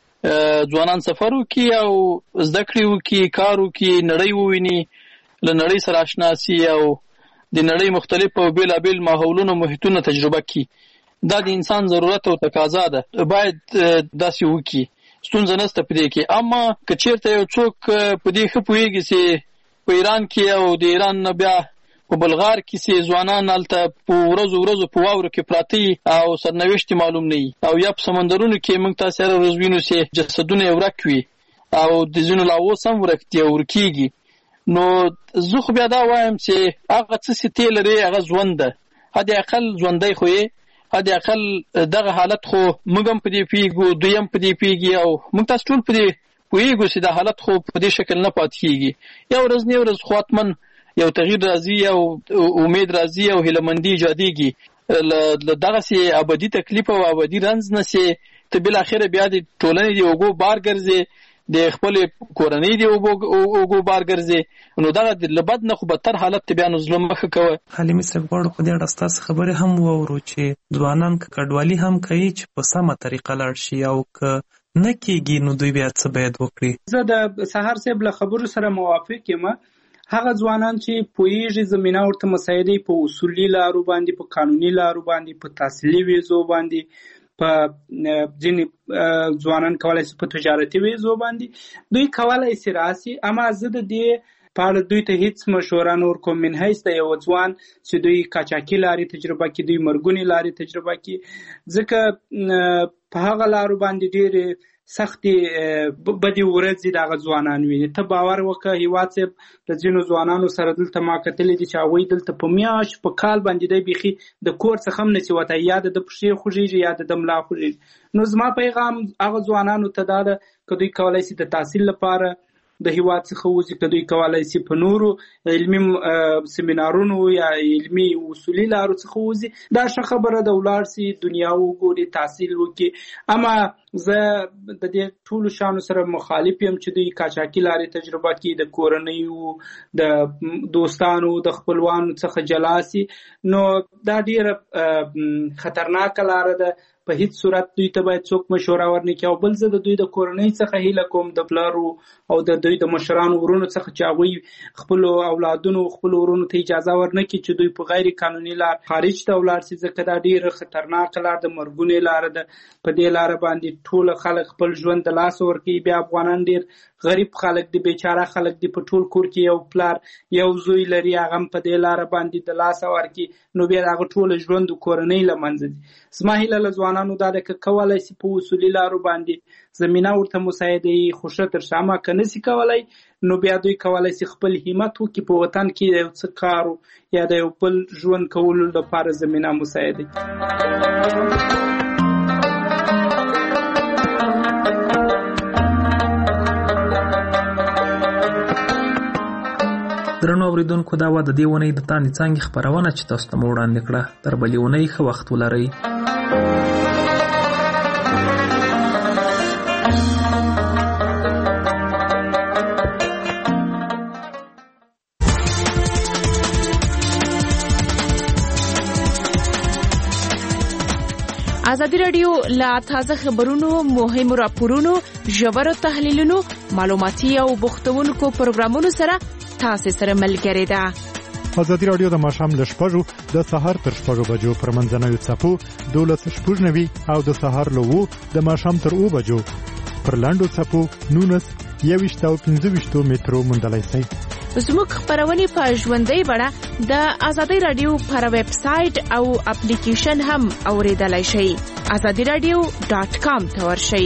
ځوانان سفر وکړي او زده کړې وکړي، کار وکړي، نړۍ وویني، له نړۍ سره اشنا سي او د نړۍ مختلف او بېلابېل ماحولونو محیطونه تجربه کړي. دا د انسان ضرورت او تقاضا ده، باید داسې وکړي، ستونزه نشته په دې کې. اما که چېرته یو څوک په دې ښه پوهېږي چې په ایران کې او د ایران نه بیا په بلغار کې چې ځوانان هلته په ورځو په واورو کې پراته او سرنوشت معلوم نه وي، او یا په سمندرونو کې موږ تاسې هره ورځ وینو چې جسدونه یې ورک وي او د ځینو لا اوس هم ورک دي او ورکېږي. نو زه خو بیا دا وایم چې هغه څه چې تی لري هغه ژوند ده، حد اقل ژوندی خو یې، حد اقل دغه حالت خو موږ هم په دې پوهېږو، دوی هم په دې پوهېږي او موږ تاسو ټول په دې پوهېږو چې دا حالت خو په دې شکل نه پاتې کېږي. یو ورځ نه یو ورځ خو حتمن یو تغییر راځي او امید راځي او هیلهمندي ایجادېږي. له دغسې ابدي تکلیف او ابدي رنځ نه چې ته بالاخره بیا د ټولنې د اوږو بار ګرځې، د خپلې کورنۍ د اوږو بار ګرځې، نو دغه له بد نه خو بدتر حالت ته بیا نو ظلم مخه کوه. حلیمي صاحب غواړو په دې اړه ستاسو خبرې هم واورو چې ځوانان که کډوالي هم کوي چې په سمه طریقه لاړ شي، او که نه کېږي نو دوی بیا څه باید وکړي؟ زه د سهار صاحب له خبرو سره موافق یم. هغه ځوانان چې پوهېږي زمینه ورته مساعدې په اصولي لارو باندې، په قانوني لارو باندې، په تحصیلي ویزو باندې، په ځینې ځوانان کولی شي په تجارتي ویزو باندې دوی کولی شي راسي. اما زه د دې په اړه دوی ته هیڅ مشوره نه ورکوم من حیث د یو ځوان چې دوی قاچاقي لارې تجربه کړي، دوی مرګونې لارې تجربه کړي، ځکه په هغه لارو باندې ډېرې سختې بدې ورځې دغه ځوانان ویني. ته باور وکړه هیواد صاحب، د ځینو ځوانانو سره دلته ما کتلي دي چې هغوی دلته په میاشت په کال باندې دی بیخي د کور څخه هم نشي وتی، یا د پښې خوږېږي یا د ملا خوږېږي. نو زما پیغام هغه ځوانانو ته دا ده که دوی کولی شي د تحصیل لپاره د هیواد څخه وځي، که دوی کولی شي په نورو علمي سیمینارونو یا علمي اصولي لارو څخه وځي، دا ښه خبره ده، ولاړ شي دنیا وګوري، تحصیل وکړي. اما زه د دې ټولو شیانو سره مخالف یم چې دوی قاچاقي لارې تجربه کړي، د کورنیو د دوستانو د خپلوانو څخه جلا شي. نو دا ډېره خطرناکه لاره ده، په هیڅ صورت دوی ته باید څوک مشوره ورنه کړي. او بل زه د دوی د کورنۍ څخه هیله کوم، د پلارو او د دوی د مشرانو ورونو څخه چې هغوی خپلو اولادونو خپلو ورونو ته اجازه ورنه کړي چې دوی په غیر قانوني لار خارج ته ولاړ شي، ځکه دا ډېره خطرناکه لار ده، مرګونې لاره ده. په دې لاره باندې ټول خلک خپل ژوند د لاسه ورکوي. بیا افغانان ډېر غریب خلک دي، بیچاره خلک دي، په ټول کور کې یو پلار یو زوی لري، هغه هم په دې لاره باندې د لاسه ورکوي، نو بیا د هغه ټوله ژوند د کورنۍ له منځه ځي. زما هیله له ځوانانو دا ده که کولی شي په اصولي لارو باندې زمینه ورته مساعده یي، خو ښه تر شامه که نشي کولی نو بیا دوی کولی شي خپل همت وکړي، په وطن کې د یو څه کار یا د یو بل ژوند کولو لپاره زمینه مساعده کړي. درنو اوریدونکو، دا وه د دې اونۍ د تاندې څانګې خپرونه چې تاسو ته مو وړاندې کړه. تر بلې اونۍ ښه وخت ولرئ. ازادي راډیو لا تازه خبرونو، مهمو راپورونو، ژورو تحلیلونو، معلوماتي او بوختونکو پروګرامونو سره تاسو سره ملګری ده. ازادي راډیو د ماښام له 6 د سهار تر 6 بجو پر منځنوي څپو 12:09 او د سهار له 2 د ماښام تر 2 بجو پر لاندو څپو 19 او 15 مترو موندلای شئ. زموږ خبرونه په ژوندۍ بڼه د ازادي راډیو پر ویب سټ او اپلیکیشن هم اوریدلای شئ. azadiradio.com ته ورشئ.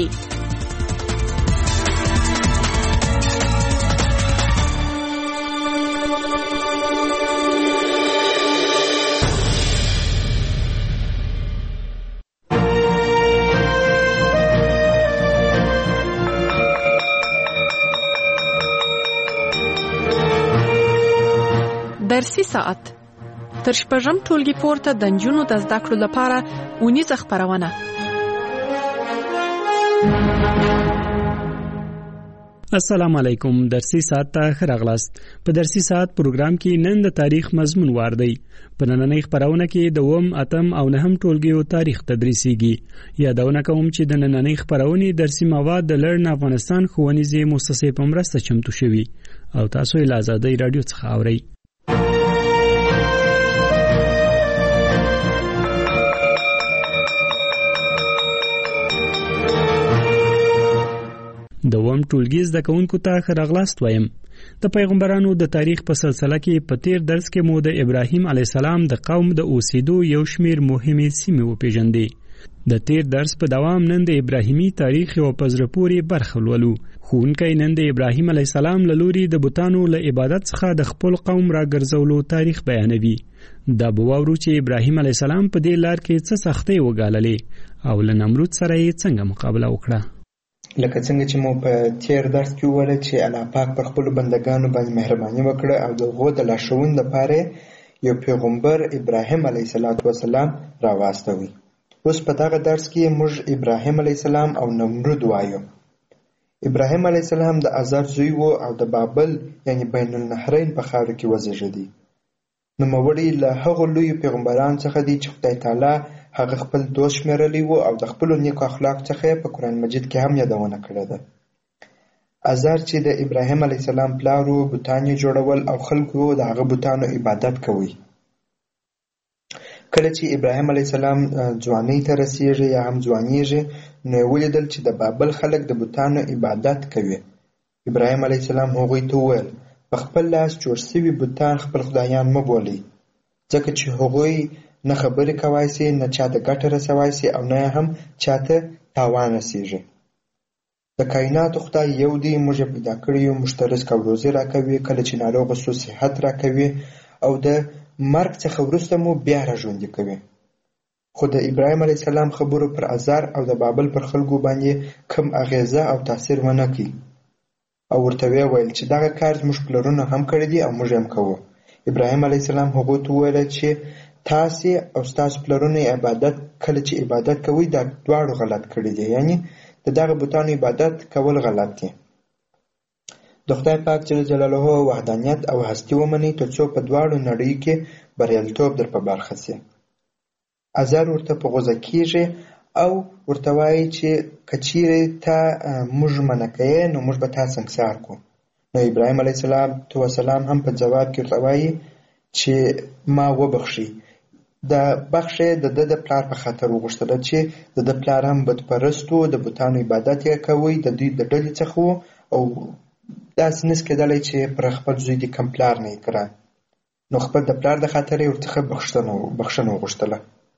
درسي ساعت تر شپږم ټولګي پورته د نجونو د زده کړو لپاره اونیزه خپرونه. السلام علیکم. درسي ساعت ته ښه راغلاست. په درسي ساعت پروګرام کې نن د تاریخ مضمون وار دی. په نننۍ خپرونه کې د 8 او 9 ټولګیو تاریخ تدریسیږي. یادونه کوم چې د نننۍ خپرونې درسي مواد د لرن افغانستان ښوونیزې مؤسسې په مرسته چمتو شوي او تاسو یې له آزادۍ رادیو څخه اورئ. د ټولګي زده کوونکو ته ښه راغلاست وایم. د پیغمبرانو د تاریخ په سلسله کې په تیر درس کې مو د ابراهیم علیه السلام د قوم د اوسېدو یو شمیر مهمې سیمې وپېژندې. د تیر درس په دوام نن د ابراهیمي تاریخ یو په زړه پورې برخه ولولو. ښوونکی نن د ابراهیم علیه السلام له لوري د بتانو له عبادت څخه د خپل قوم راګرځولو تاریخ بیانوي. دا به واورو چې ابراهیم علیه السلام په دې لار کې څه سختۍ وګاللې او له نمرود سره یې څنګه مقابله وکړه. لکه څنګه چې مو په تیر درس کې وویل چې الله پاک پر خپل بندگانو باندې مهرباني وکړه او دغه د لارښوونې لپاره یو پیغمبر ابراهیم علیه السلام راواستوي. اوس په دغه درس کې موږ ابراهیم علیه السلام او نمرود وایو. ابراهیم علیه السلام د آزار زوی و او د بابل یعنی بین النهرین په خاوره کې وزیږېدی. نوموړی له هغو لویو پیغمبرانو څخه دی چې خدای تعالی هغه خپل دوست شمیرلی و او د خپل نیکو اخلاق څخه په قرآن مجید کې هم یادونه کړې ده. آزار چې د ابراهیم علیه السلام پلار و، بتان یې جوړول او خلکو د هغه بتانو عبادت کوي. کله چې ابراهیم علیه السلام ځوانۍ ته رسیږي یا هم ځوانیږي نو یې ولیدل چې د بابل خلک د بتانو عبادت کوي. ابراهیم علیه السلام هغوی ته وویل په خپل لاس جوړ شوي بتان خپل خدایان مه بولئ، ځکه چې هغوی نه خبرې کوای سي، نه چاته ګټه رسوای سي او نه هم چاته تاوان رسیږي. د کائناتو خدای یو دی، موږ یې پیدا کړی یو، موږ ته رزق او روزي راکوي، کله چې ناروغه سو صحت راکوي او د مرګ څخه وروسته مو بیا راژوندي کوي. خو د ابراهیم علیه السلام خبرو پر آزار او د بابل پر خلکو باندې کم اغیزه او تاثیر ونه کړي او ورته ویل چې دغه کار زموږ پلرونه هم کړی دی او موږ هم کوو. ابراهیم علیه السلام هغو ته وویل چې تاسې او ستاسو پلرونه عبادت کله چې عبادت کوئ دا دواړو غلط کړي دي، یعنی د دغه بتانو عبادت کول غلط دي. د خدای پاک جل جلاله وحدانیت او هستی ومنئ تر څو په دواړو نړیو کې بریالیتوب در په برخه سي. آزار ورته په غوسه کیږي او ورته وایي چې که چیرې ته موږ منع کوې نو موږ به تا سنګسار کړو. نو ابراهیم علیه السلام هم په جواب کې ورته وایي چې ما وبخښي. د بخښه د پلار په خاطر وغوښتله چې د پلار هم بتپرست و، د بتانو عبادت یې کوي، د دوی د ډلې څخه و او داسې نس کېدلی چې پر خپل زوی د کم پلار نه یې کړه. نو خپل د پلار د خاطر یې ورڅخه بخښنه وغوښتله.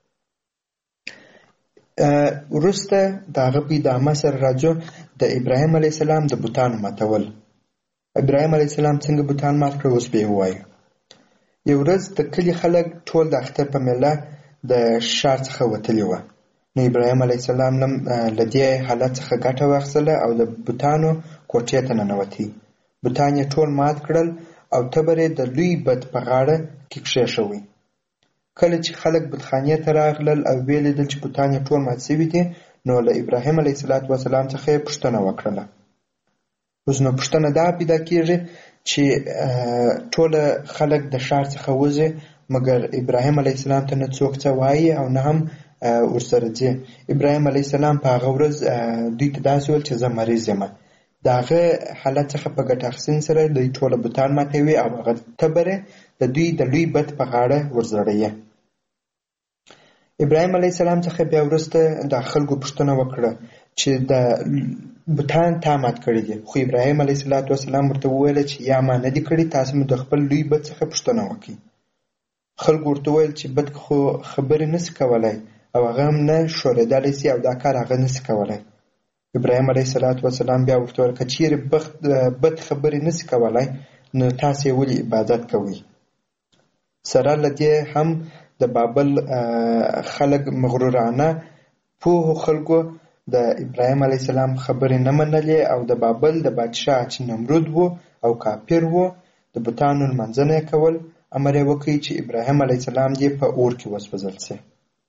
وروسته د هغه په ادامه سره راځو د ابراهیم علیه السلام د بتانو ماتول. ابراهیم علیه السلام څنګه بتان مات کړه اوس به یې ووایو. یو ورځ د کلي خلک ټول د اختر په میله د ښار څخه وتلي وه. نو ابراهیم علیه السلام له دې حالت څخه ګټه واخیستله او د بتانو کوټې ته ننوتی. بتان یې ټول مات کړل او تبر یې د لوی بت په غاړه کې کښېښوی. کله چې خلک بتخانې ته راغلل او ویې لیدل چې بتان یې ټول مات شوي دي نو له ابراهیم علیه السلام څخه یې پوښتنه وکړله. اوس نو پوښتنه دا پیدا کېږي چې ټوله خلک د ښار څخه وځي مګر ابراهیم علیه السلام ته نه څوک څه وایي او نه هم ورسره ځي. ابراهیم علیه السلام په هغه ورځ دوی ته داسې ویل چې زه مریض یم. د هغه حالت څخه په ګټه اخیستنې سره دوی ټوله بتان ماتوي او هغه تبر د دوی د لوی بت په غاړه ورزړوي. ابراهیم علیه السلام څخه بیا وروسته د خلکو پوښتنه وکړه چې د بتان تا مات کړي دي. خو ابراهیم علیه السلام ورته وویل چې یا ما نه دي کړي، تاسو مو د خپل لوی بت څخه پوښتنه وکړئ. خلکو ورته وویل چې بت خو خبرې نسي کولای او هغه هم نه ښورېدلی سي او دا کار هغه نسي کولای. ابراهیم علیه السلام بیا ورته وویل که چیرې بت خبرې نسي کولای نو تاسو یې ولې عبادت کوئ. سره له دې هم د بابل خلک مغرورانه پوهو خلکو د ابراهیم علیه السلام خبرې نه منلې او د بابل د بادشاه چې نمرود و او کافر و د بتانو لمانځنه یې کول امر یې وکړ چې ابراهیم علیه السلام دې په اور کې وسوځل شي.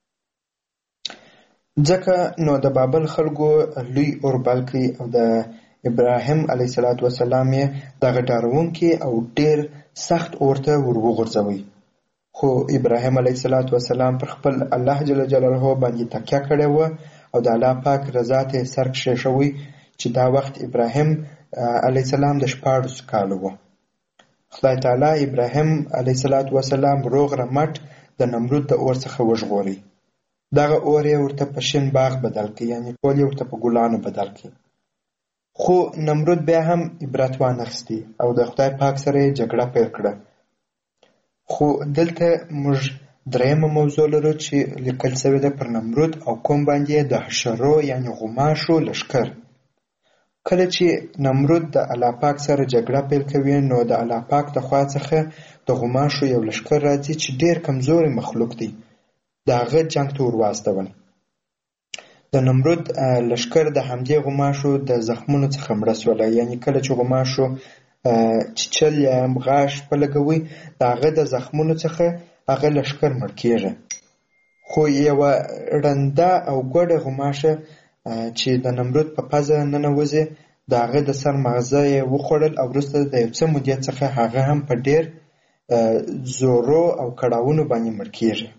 ځکه نو د بابل خلکو لوی اور بل کړي او د ابراهیم علیه السلام یې دغه ډارونکي او ډېر سخت اور ته ور وغورځوي. خو ابراهیم علیه السلام پر خپل الله جل جلاله باندې تکیه کړې وه او د الله پاک رضا ته یې سر کښېښوی چې دا وخت ابراهیم علیه السلام د 14 کاله و. خدای تعالی ابراهیم علیه السلام روغ رمټ د نمرود د اور څخه وژغوري. دغه اور یې ورته په شین باغ بدل کړي، یعنی ټول یې ورته په ګلانو بدل کړي. خو نمرود بیا هم عبرت وانخیستی او د خدای پاک سره یې جګړه پیل کړه. خو دلته موږ درېیمه موضوع لرو چې لیکل شوې ده پر نمرود او کوم باندې د حشرو یعنی غوماشو لښکر. کله چې نمرود د الله پاک سره جګړه پیل کوي نو د الله پاک د خوا څخه د غوماشو یو لښکر راځي چې ډېر کمزوري مخلوق دی. د هغه جنګ ته ورواستول. د نمرود لښکر د همدې غوماشو د زخمونو څخه مړه سوله، یعنی کله چې غوماشو چیچل یا غاښ په لګوي د هغه د زخمونو څخه هغه لښکر مړ کېږي. خو یوه ړنده او ګوډه غوماشه چې د نمرود په پزه ننوځي د هغه د سر مغزه یې وخوړل او وروسته د یو څه مودې څخه هغه هم په ډېر زورو او کړاوونو باندې مړ کېږي.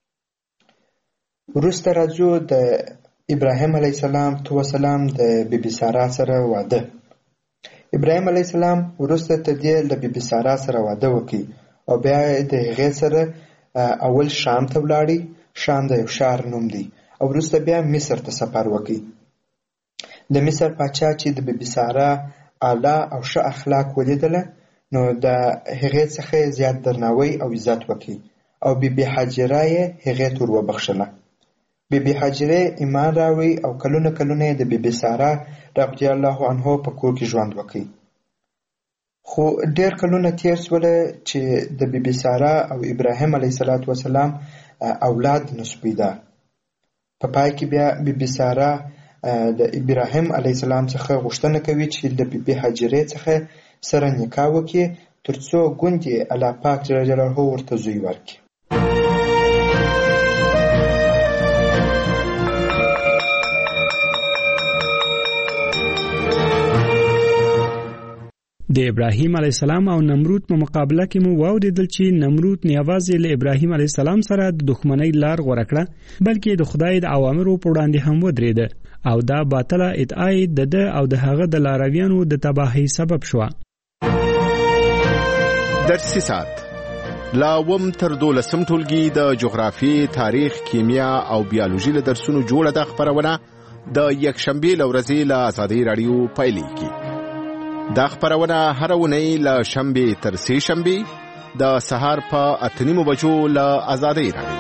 وروسته راځو د ابراهیم علیه السلام د بیبي سارا سره واده. ابراهیم علیه السلام وروسته ته دې له بیبي سارا سره واده وکړي او بیا د هغې سره اول شام ته ولاړی. شام د یو ښار نوم دی او وروسته بیا مصر ته سفر وکړي. د مصر پاچا چې د بیبي سارا اعلی او ښه اخلاق ولیدله نو د هغې څخه زیات درناوی او عزت وکړي او بیبي حاجره یې هغې ته وروبخښله. بیبي حاجره ایمان راوړی او کلونه یې د بیبي سارا رضی الله عنها په کور کې ژوند وکړي. خو ډېر کلونه تیر شوله چې د بیبي سارا او ابراهیم علیه السلام اولاد نشو پیدا. په پای کې بیا بیبي سارا د ابراهیم علیه السلام څخه غوښتنه کوي چې د بیبي حاجرې څخه سره نکاح وکړي ترڅو ګوندې الله پاک جل جلاله ورته زوی ورکړي. د ابراهیم علیه السلام او نمرود په مقابله کې مو واوریدل چې نمرود نه یوازې له ابراهیم علیه السلام سره د دښمنۍ لار غوره کړه بلکې د خدای د اوامرو په وړاندې هم ودرېده او دا باطله ادعا یې د ده او د هغه د لارویانو د تباهۍ سبب شوه. درسي ساعت لا وم تر 12 ټولګي د جغرافي، تاریخ، کیمیا او بیولوژي له درسونو جوړه ده خبرونه د یکشنبه لورځي له آزادۍ رادیو پایلیږي. دا خبرونه هر ونی له شنبه تر سه شنبه د سهار په 8:30 بجو له آزادۍ رادیو.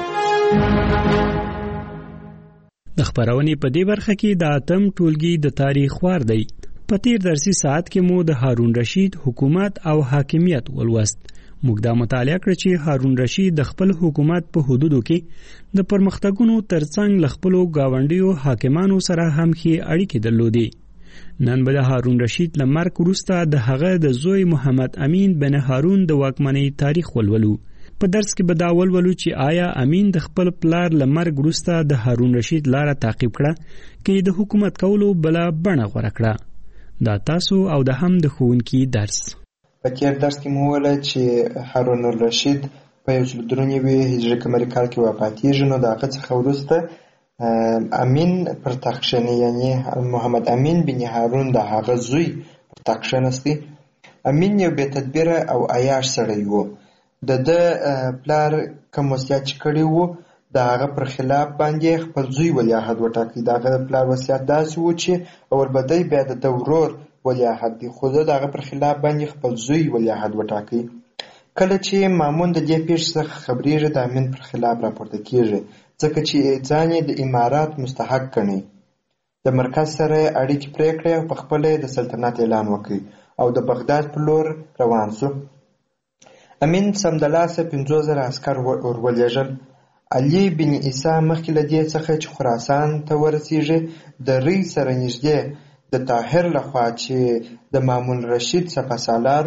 د خبرونې په دې برخه کې د اتم ټولګي د تاریخ وار دی. په تیر درسي ساعت کې مو د هارون رشید حکومت او حاکمیت ولوست. موږ دا مطالعه کړ چې هارون رشید د خپل حکومت په حدودو کې د پرمختګونو ترڅنګ له خپلو گاونډیو حاکمانو سره هم ښې اړیکې درلودې. نن به د هارون رشید له مرګ وروسته د هغه د زوی محمد امین بن هارون د واکمنۍ تاریخ ولولو. په درس کې به دا ولولو چې آیا امین د خپل پلار له مرګ وروسته د هارون رشید لاره تعقیب کړه که د حکومت کولو بله بڼه غوره کړه. دا تاسو او د هم د ښوونکي درس. په تیر درس کې مو وویل چې هارون الرشید په 1993 هجري قمري کال کې وفاتېږي نو د هغه څخه وروسته امین پر تخت کښېني، یعنی محمد امین بن هارون د هغه زوی پر تخت کښېنستی. امین یو بې تدبیره او عیاش سړی و. د ده پلار کوم وصیت چې کړی و د هغه پر خلاف باندې خپل زوی ولیعهد وټاکي. د هغه پلار وصیت داسې و چې اول به دی بیا د ده ورور ولیعهد دی، خو د هغه پر خلاف باندې خپل زوی ولیعهد وټاکي. کله چې مامون د دې پیښې څخه خبرېږي د امین پر خلاف راپورته کېږي ځکه چې ځان یې د امارات مستحق ګڼي. د مرکز سره اړیکې پرې کړې او په خپله د سلطنت اعلان وکړي او د بغداد په لور روان شو. امین سمدلاسه 50,000 عسکر ورولېږل. علي بن عیسی مخکې له دې څخه چې خراسان ته ورسېږي د ری سره نږدې د طاهر لخوا چې د مامون رشید سپهسالار و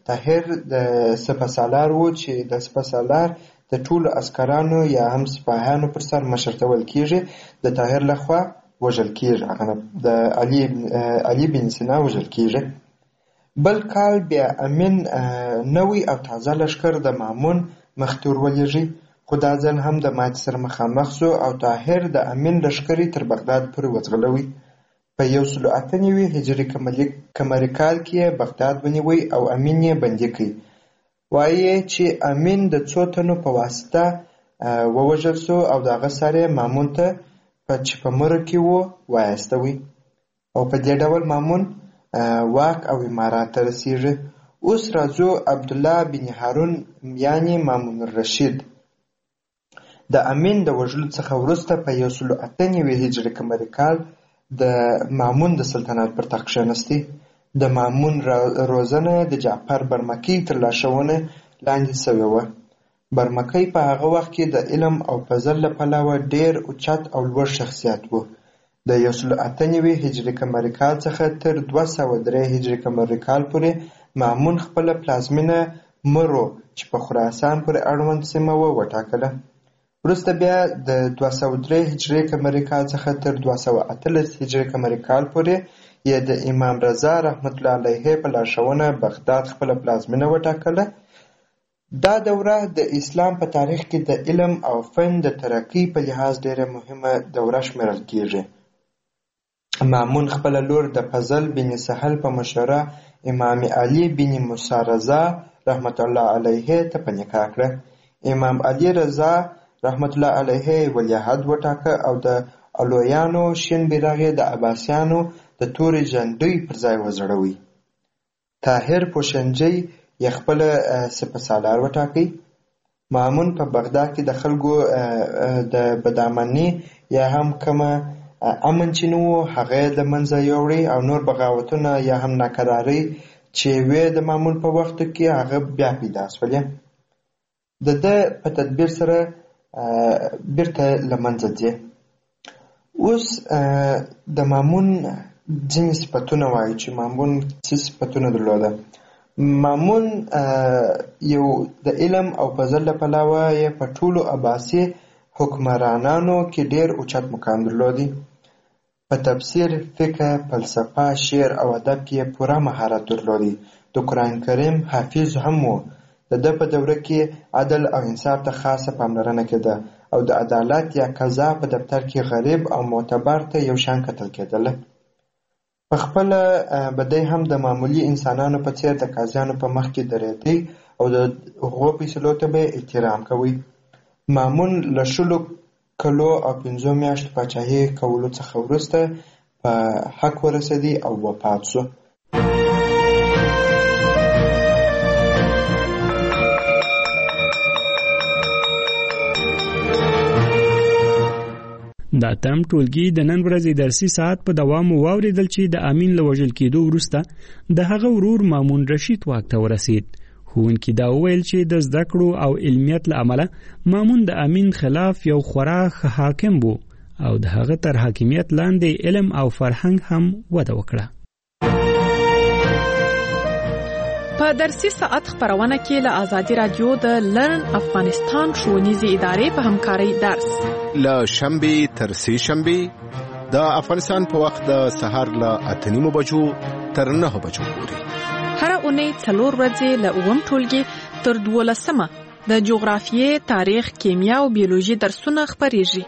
طاهر د سپهسالار و چې د سپهسالار د ټولو عسکرانو یا هم سپاهیانو پر سر مشرتول کیږي، د طاهر لخوا وژل کیږي، هغه د علي بن سینا وژل کیږي. بل کال بیا امین نوی او تازه لشکر د مامون مخته ورولېږي، خو دا ځل هم د ماتې سره مخامخ شو او طاهر د امین لشکرې تر بغداد پورې وځغلوي. په 198 هجري قمري کال کې بغداد ونیوی او امین یې بندي کړ. وایي چې امین د څو تنو په واسطه ووژل شو او د هغه سره مامون ته چې په مره کې و وایستوي او په دې ډول مامون واک او امارات ته رسیږي. اوس راځو عبدالله بن هارون یعنی مامون الرشید د امین د وژلو څخه وروسته په 198 هجري قمري کال د مامون د سلطنت پر تخت کښېنستی. د مامون روزنه د جعفر برمکی تر لارښوونې لاندې شوې وه. برمکی په هغه وخت کې د علم او فضل له پلوه ډېر اوچت او لوړ شخصیت و. د 198 هجري قمري کال څخه تر 203 هجري قمري کال پورې مامون خپله پلازمینه مرو چې په خراسان پورې اړوند سیمه وټاکله. وروسته بیا د 203 هجري قمري کال څخه تر 218 هجري قمري کال پورې یې د امام رضا رحمت الله علیه په لارښوونه بغداد خپله پلازمینه وټاکله. دا دوره د اسلام په تاریخ کې د علم او فن د ترقۍ په لحاظ ډېره مهمه دوره شمیرل کیږي. مامون خپله لور د فضل بن سهل په مشوره امام علي بن موسی رضا رحمت الله علیه ته په نکاح کړه. امام علي رضا رحمت الله علیه ولیعهد وټاکه او د علویانو شین بیرغ یې د عباسیانو د تورې جنډۍ پر ځای وځړوي. طاهر پوشنجي یې خپله سپهسالار وټاکئ. مامون په بغداد کې د خلکو د بدامني یا هم کومه امن چې نه و هغه یې د منځه یوړی او نور بغاوتونه یا هم ناکرارۍ چې وې د مامون په وخت کې هغه بیا پیدا شولې. د ده په تدبیر سره بیرته له منځه ځي. اوس د مامون ځینې صفتونه وایي چې مامون څه صفتونه درلوده. مامون یو د علم او فضل له پلوه یې په ټولو عباسي حکمرانانو کې ډېر اوچت مقام درلودی. په تفسیر، فقه، فلسفه، شعر او ادب کې یې پوره مهارت درلودی. د قرآن کریم حافظ هم و. د ده په دوره کې عدل او انصاف ته خاصه پاملرنه کېده او د عدالت یا قضا په دفتر کې غریب او معتبر ته یو شان کتل کېدله. په خپله به دی هم د معمولي انسانانو په څېر د قاضیانو په مخ کې درېدی او د هغو فیصلو ته به احترام کوي. مامون له 10 کلو او 5 میاشتو پاچاهي کولو څخه وروسته په حق ورسېدی او وفات شو. د اتم ټولګي د نن ورځې درسي ساعت په دوام واوریدل چې د امین له وژل کېدو وروسته د هغه ورور مامون رشید واک ته ورسید. ښوونکي دا وویل چې د زده کړو او علمیت له امله مامون د امین خلاف یو خورا ښه حاکم و او د هغه تر حاکمیت لاندې علم او فرهنګ هم وده وکړه. په درسي ساعت خبرونه کې له آزادي رادیو د لرن افغانستان ښوونیزې ادارې په همکارۍ درس له شنبې تر سې شنبې د افغانستان په وخت د سهار له 8:30 بجو تر 9 بجو پورې. هر اونۍ 4 ورځې له 9 ټولګي تر 12 د جغرافیې، تاریخ، کیمیا او بیولوژي درسونه خبرېږي.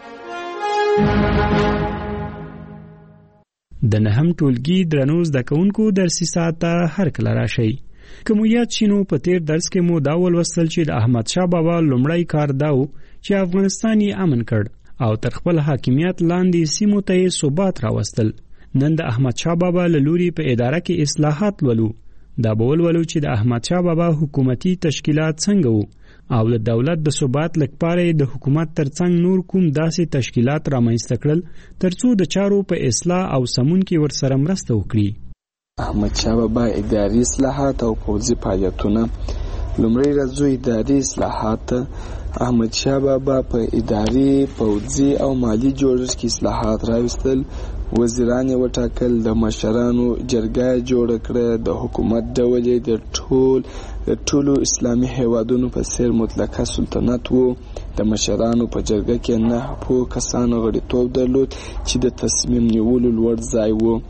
د 9 ټولګي درنو زده کوونکو درسي ساعت هر کله راشي. کوم یاد شینو په تیر درس کې مو دا ولوستل چې د احمد شاه بابا لومړی کار داو چې افغانستان یې امن کړ او تر خپل حاکمیت لاندې سیمو ته ثبات راوستل. نن د احمد شاه بابا له لوري په اداره کې اصلاحات ولو. دا بولولو چې د احمد شاه بابا حکومتي تشکیلات څنګه وو او د دولت د ثبات لپاره د حکومت ترڅنګ نور کوم داسې تشکیلات رامنځته کړل ترڅو د چارو په اصلاح او سمون کې ورسره مرسته وکړي. احمد شاه بابا اداري اصلاحات او پوځي فعالیتونه. لومړی راځو اداري اصلاحات. احمد شاه بابا په اداري، پوځي او مالی جوړښت کې اصلاحات راوستل. وزیران یې وټاکل، د مشرانو جرګه جوړه کړه، د حکومت ډول یې د ټولو اسلامي هیوادونو په څیر مطلقه سلطنت و. د مشرانو په جرګه کې 9 کسانو غړیتوب درلود چې د تصمیم نیولو لوړ ځای و.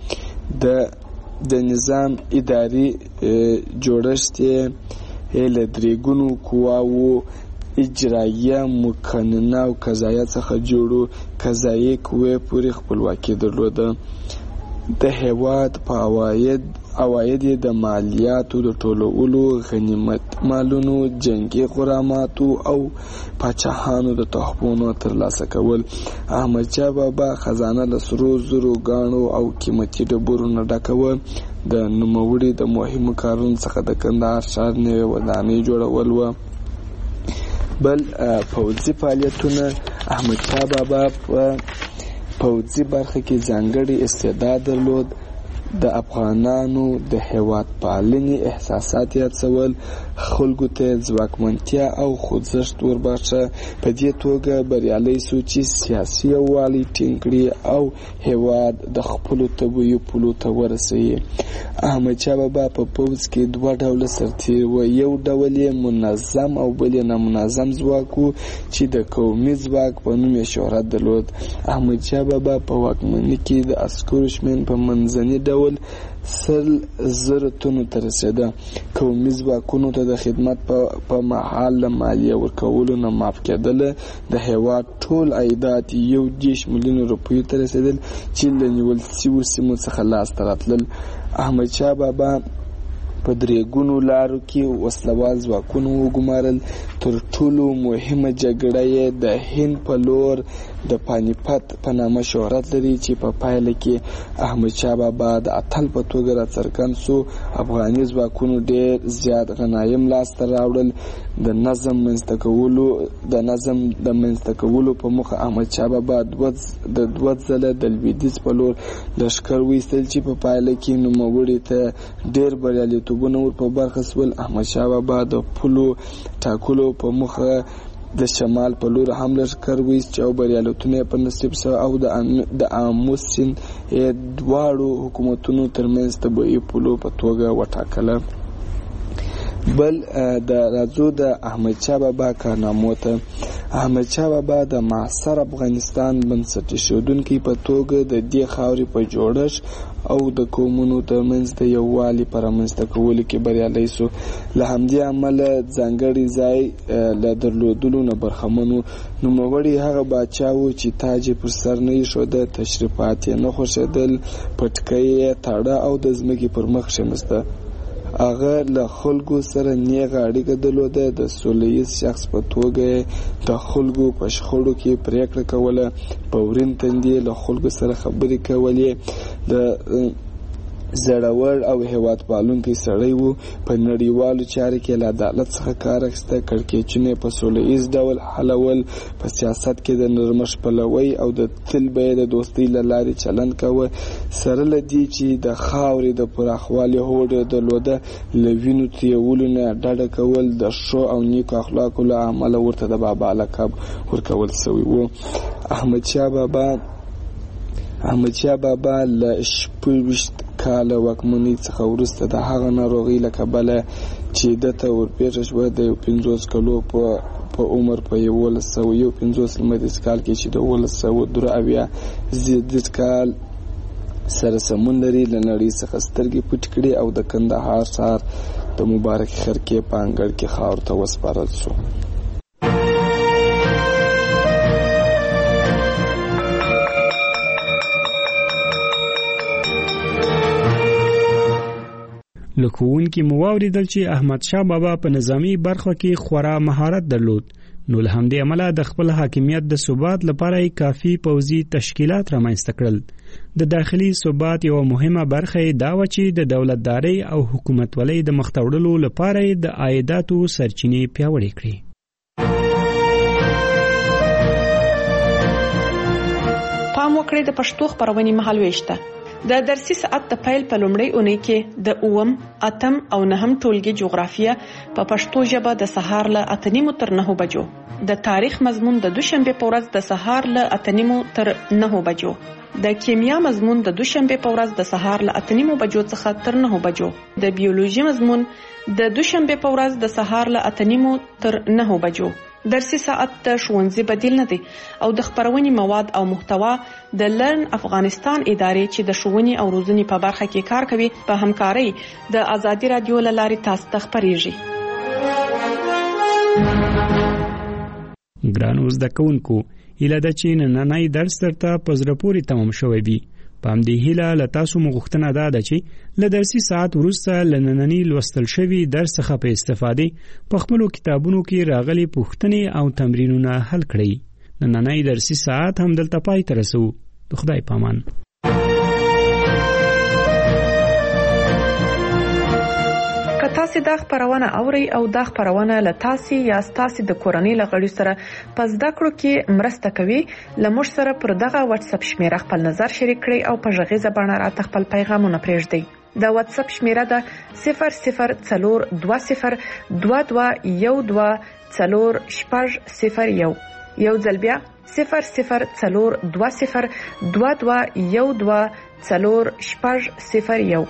د نظام اداري جوړښت یې له 3 ګونو قواوو اجرائیه، مقننه او قضایه څخه جوړو. قضایي قوې پورې خپلواکي درلوده. د هیواد په عواید یې د مالیاتو د ټولولو، غنیمت مالونو، جنگي غراماتو او پاچاهانو د تحفونو ترلاسه کول. احمدشاه بابا خزانه له سرو زرو، ګاڼو او قیمتي ډبرو نه ډکوه. د نوموړي د مهمو کارونو څخه د کندهار ښار نوې ودانۍ جوړول و. بل پوځي فعالیتونه. احمدشاه بابا په پوځي برخه کې ځانګړی استعداد درلود. د افغانانو د هیواد پالنې احساسات یې هڅول، خلکو ته ځواکمنتیا او خوځښت ورباښه. په دې توګه بریالی سو چې سیاسي یووالی ټینګ کړي او هیواد د خپلو طبیعي پولو ته ورسوي. احمدشاه بابا په پوځ کې 2 ډوله سرتېري و. یو ډول یې منظم او بل یې نامنظم ځواک و چې د قومي ځواک په نوم یې شهرت درلود. احمدشاه بابا په واکمنۍ کې د عسکرو شمېر په منځني ډول 100,000 تنو ته رسېده. قومي ځواکونو ته د خدمت په مهال له مالیه ورکولو نه معاف کېدله. د هیواد ټول عایدات 1 میلیون روپیو ته رسېدل چې له نیول شویو سیمو څخه لاسته راتلل. احمدشاه بابا په 3 ګونو لارو کې وسلوال ځواکونه وګمارل. تر ټولو مهمه جګړه یې د هند په لور د پانیپت په نامه شهرت لري چې په پایله کې احمدشاه بابا د اتل په توګه راڅرګند سو. افغاني ځواکونو ډېر زیات غنایم لاسته راوړل. د نظم د منځته کولو په موخه احمدشاه بابا د 2 ځله د لویدیځ په لور لښکر وایستل چې په پایله کې نوموړي ته ډېر بریالیتوبونه ور په برخه سول. احمدشاه بابا د پولو ټاکلو په موخه د شمال په لور هم لښکر وایست او بریالیتونه په نصیب سو او د آمو سیند دواړو حکومتونو ترمنځ طبیعي پولو په توګه وټاکله. بل د راځو د احمدشاه بابا کارنامو ته. احمدشاه بابا د معاصر افغانستان بنسټ ایښودونکي په توګه د دې خاورې په جوړښت او د قومونو ترمنځ د یووالي په رامنځته کولو کې بریالی سو. له همدې امله ځانګړی ځای له درلودلو نه برخمن و. نوموړی هغه باچا و چې تاج یې پر سر نه ایښوده، تشریفات یې نه خوښېدل، پټکۍ یې تاړه او د ځمکې پر مخ کښېنسته. هغه له خلکو سره نیغه اړیکه درلوده. د سوله ییز شخص په توګه د خلکو په شخړو کې پریکړه کوله. په ورین تندي له خلکو سره خبرې کولې. د زړور او هیواد پالونکی سړی و. په نړیوالو چارو کې له عدالت څخه کار اخیسته. کړکېچونه په سوله ییز ډول حلول. په سیاست کې د نرمښت پلوی او د تل به د دوستۍ له لارې چلند کوه. سره له دې چې د خاورې د پراخوالي هوډ درلوده، له وینو تویولو نه ډډه کول د ښو او نیکو اخلاقو له امله ورته د بابا لقب ورکول شوی و. احمدشاه بابا له 26 کاله واکمنۍ څخه وروسته د هغه ناروغۍ له کبله چې دته ورپېښه شوه د 50 کالو په عمر په 1151 لمریز کال کې چې د 1173 زیږدیز کال سره سمون لري، له نړۍ څخه سترګې پټې کړې او د کندهار ښار د مبارک خرقې په انګړ کې خاورو ته وسپارل شو. له ښوونکي مو واورېدل چې احمدشاه بابا په نظامي برخو کې خورا مهارت درلود، نو له همدې امله د خپل حاکمیت د ثبات لپاره یې کافي پوځي تشکیلات رامنځته کړل. د داخلي ثبات یوه مهمه برخه یې دا وه چې د دولتدارۍ او حکومتولۍ د مخته وړلو لپاره یې د عایداتو سرچینې پیاوړې کړې. پام وکړئ د پښتو خپرونې مهالوېش ته. د درسي ساعت د پیل په لومړۍ اونۍ کې د 8م، 8م او 9م ټولګي جغرافیه په پښتو ژبه د سهار له 8:30 تر 9 بجو، د تاریخ مضمون د دوشنبه په ورځ د سهار له 8:30 تر 9 بجو، د کیمیا مضمون د دوشنبه په ورځ د سهار له 8:30 بجو څخه تر 9 بجو، د بیولوژي مضمون د دوشنبه په ورځ د سهار له 8:30 تر 9 بجو. درسي ساعت د ښوونځي بدیل نه دی او د خبرونې مواد او محتوا د لرن افغانستان ادارې چې د ښوونې او روزنې په برخه کې کار کوي په همکارۍ د آزادي رادیو له لارې تاسو ته خبرېږي. ګرانو زده کوونکو، هیله ده چې نننی درس درته په زړه پورې تمام شوی وي. په همدې هیله له تاسو مو غوښتنه ده چې له درسي ساعت وروسته له ننني لوستل شوي درس څخه په استفادې په خپلو کتابونو کې راغلي پوښتنې او تمرینونه حل کړئ. نننی درسي ساعت هم دلته پای ته رسو. د خدای په امان. که تاسو دا خبرونه اورئ او دا خبرونه له تاسو یا تاسو د کورنۍ لغړي سره په زده کړو کې مرسته کوي، لمر سره پر دغه واتس اپ شمیره خپل نظر شریک کړئ او په ژغیزه باندې راته خپل پیغامونه پرېږدئ. دا واتس اپ شمیره ده 0042121240 یو ځل بیا 0042121240.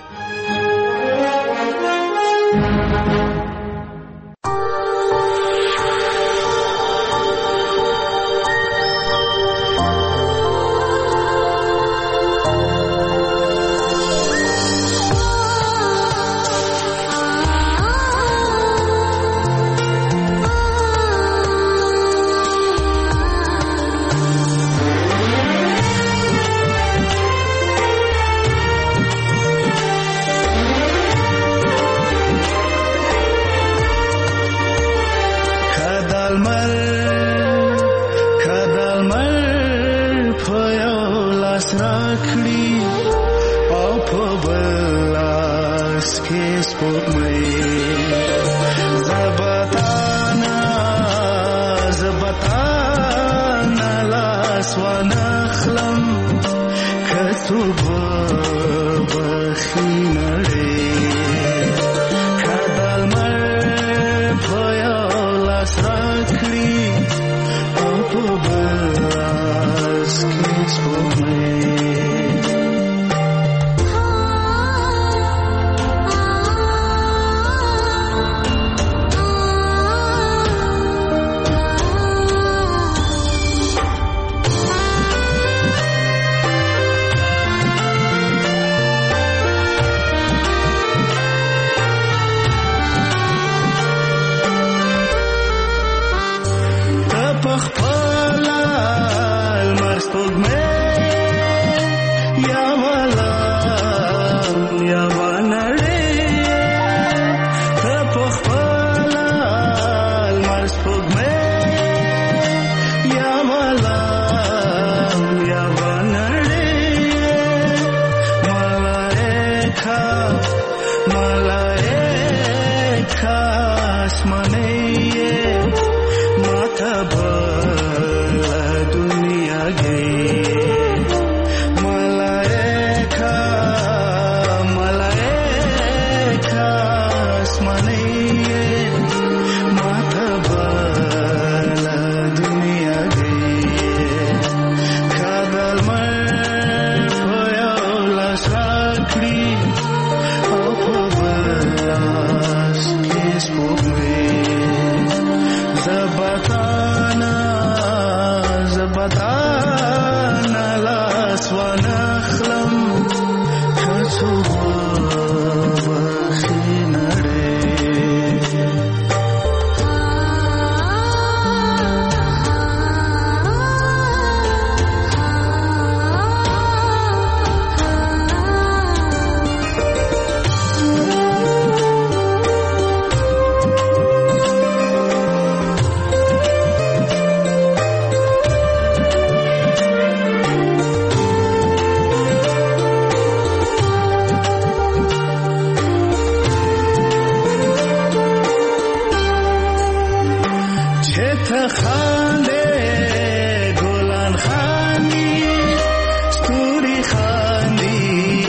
خاندي ستوري خاندي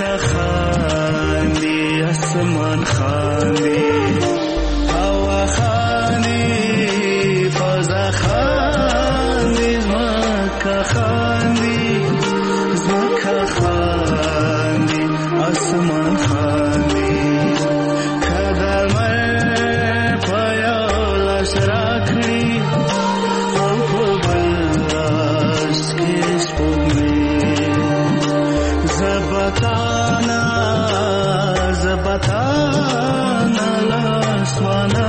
زمکه خاندي اسمان خاندي هوا خاندي فضا خاندي زمکه خاندي زمکه خاندي اسمان خاندي کدر مر پایا لاس راکړي او په بل لاس کې سپوږمۍ زبطانا لاسوانا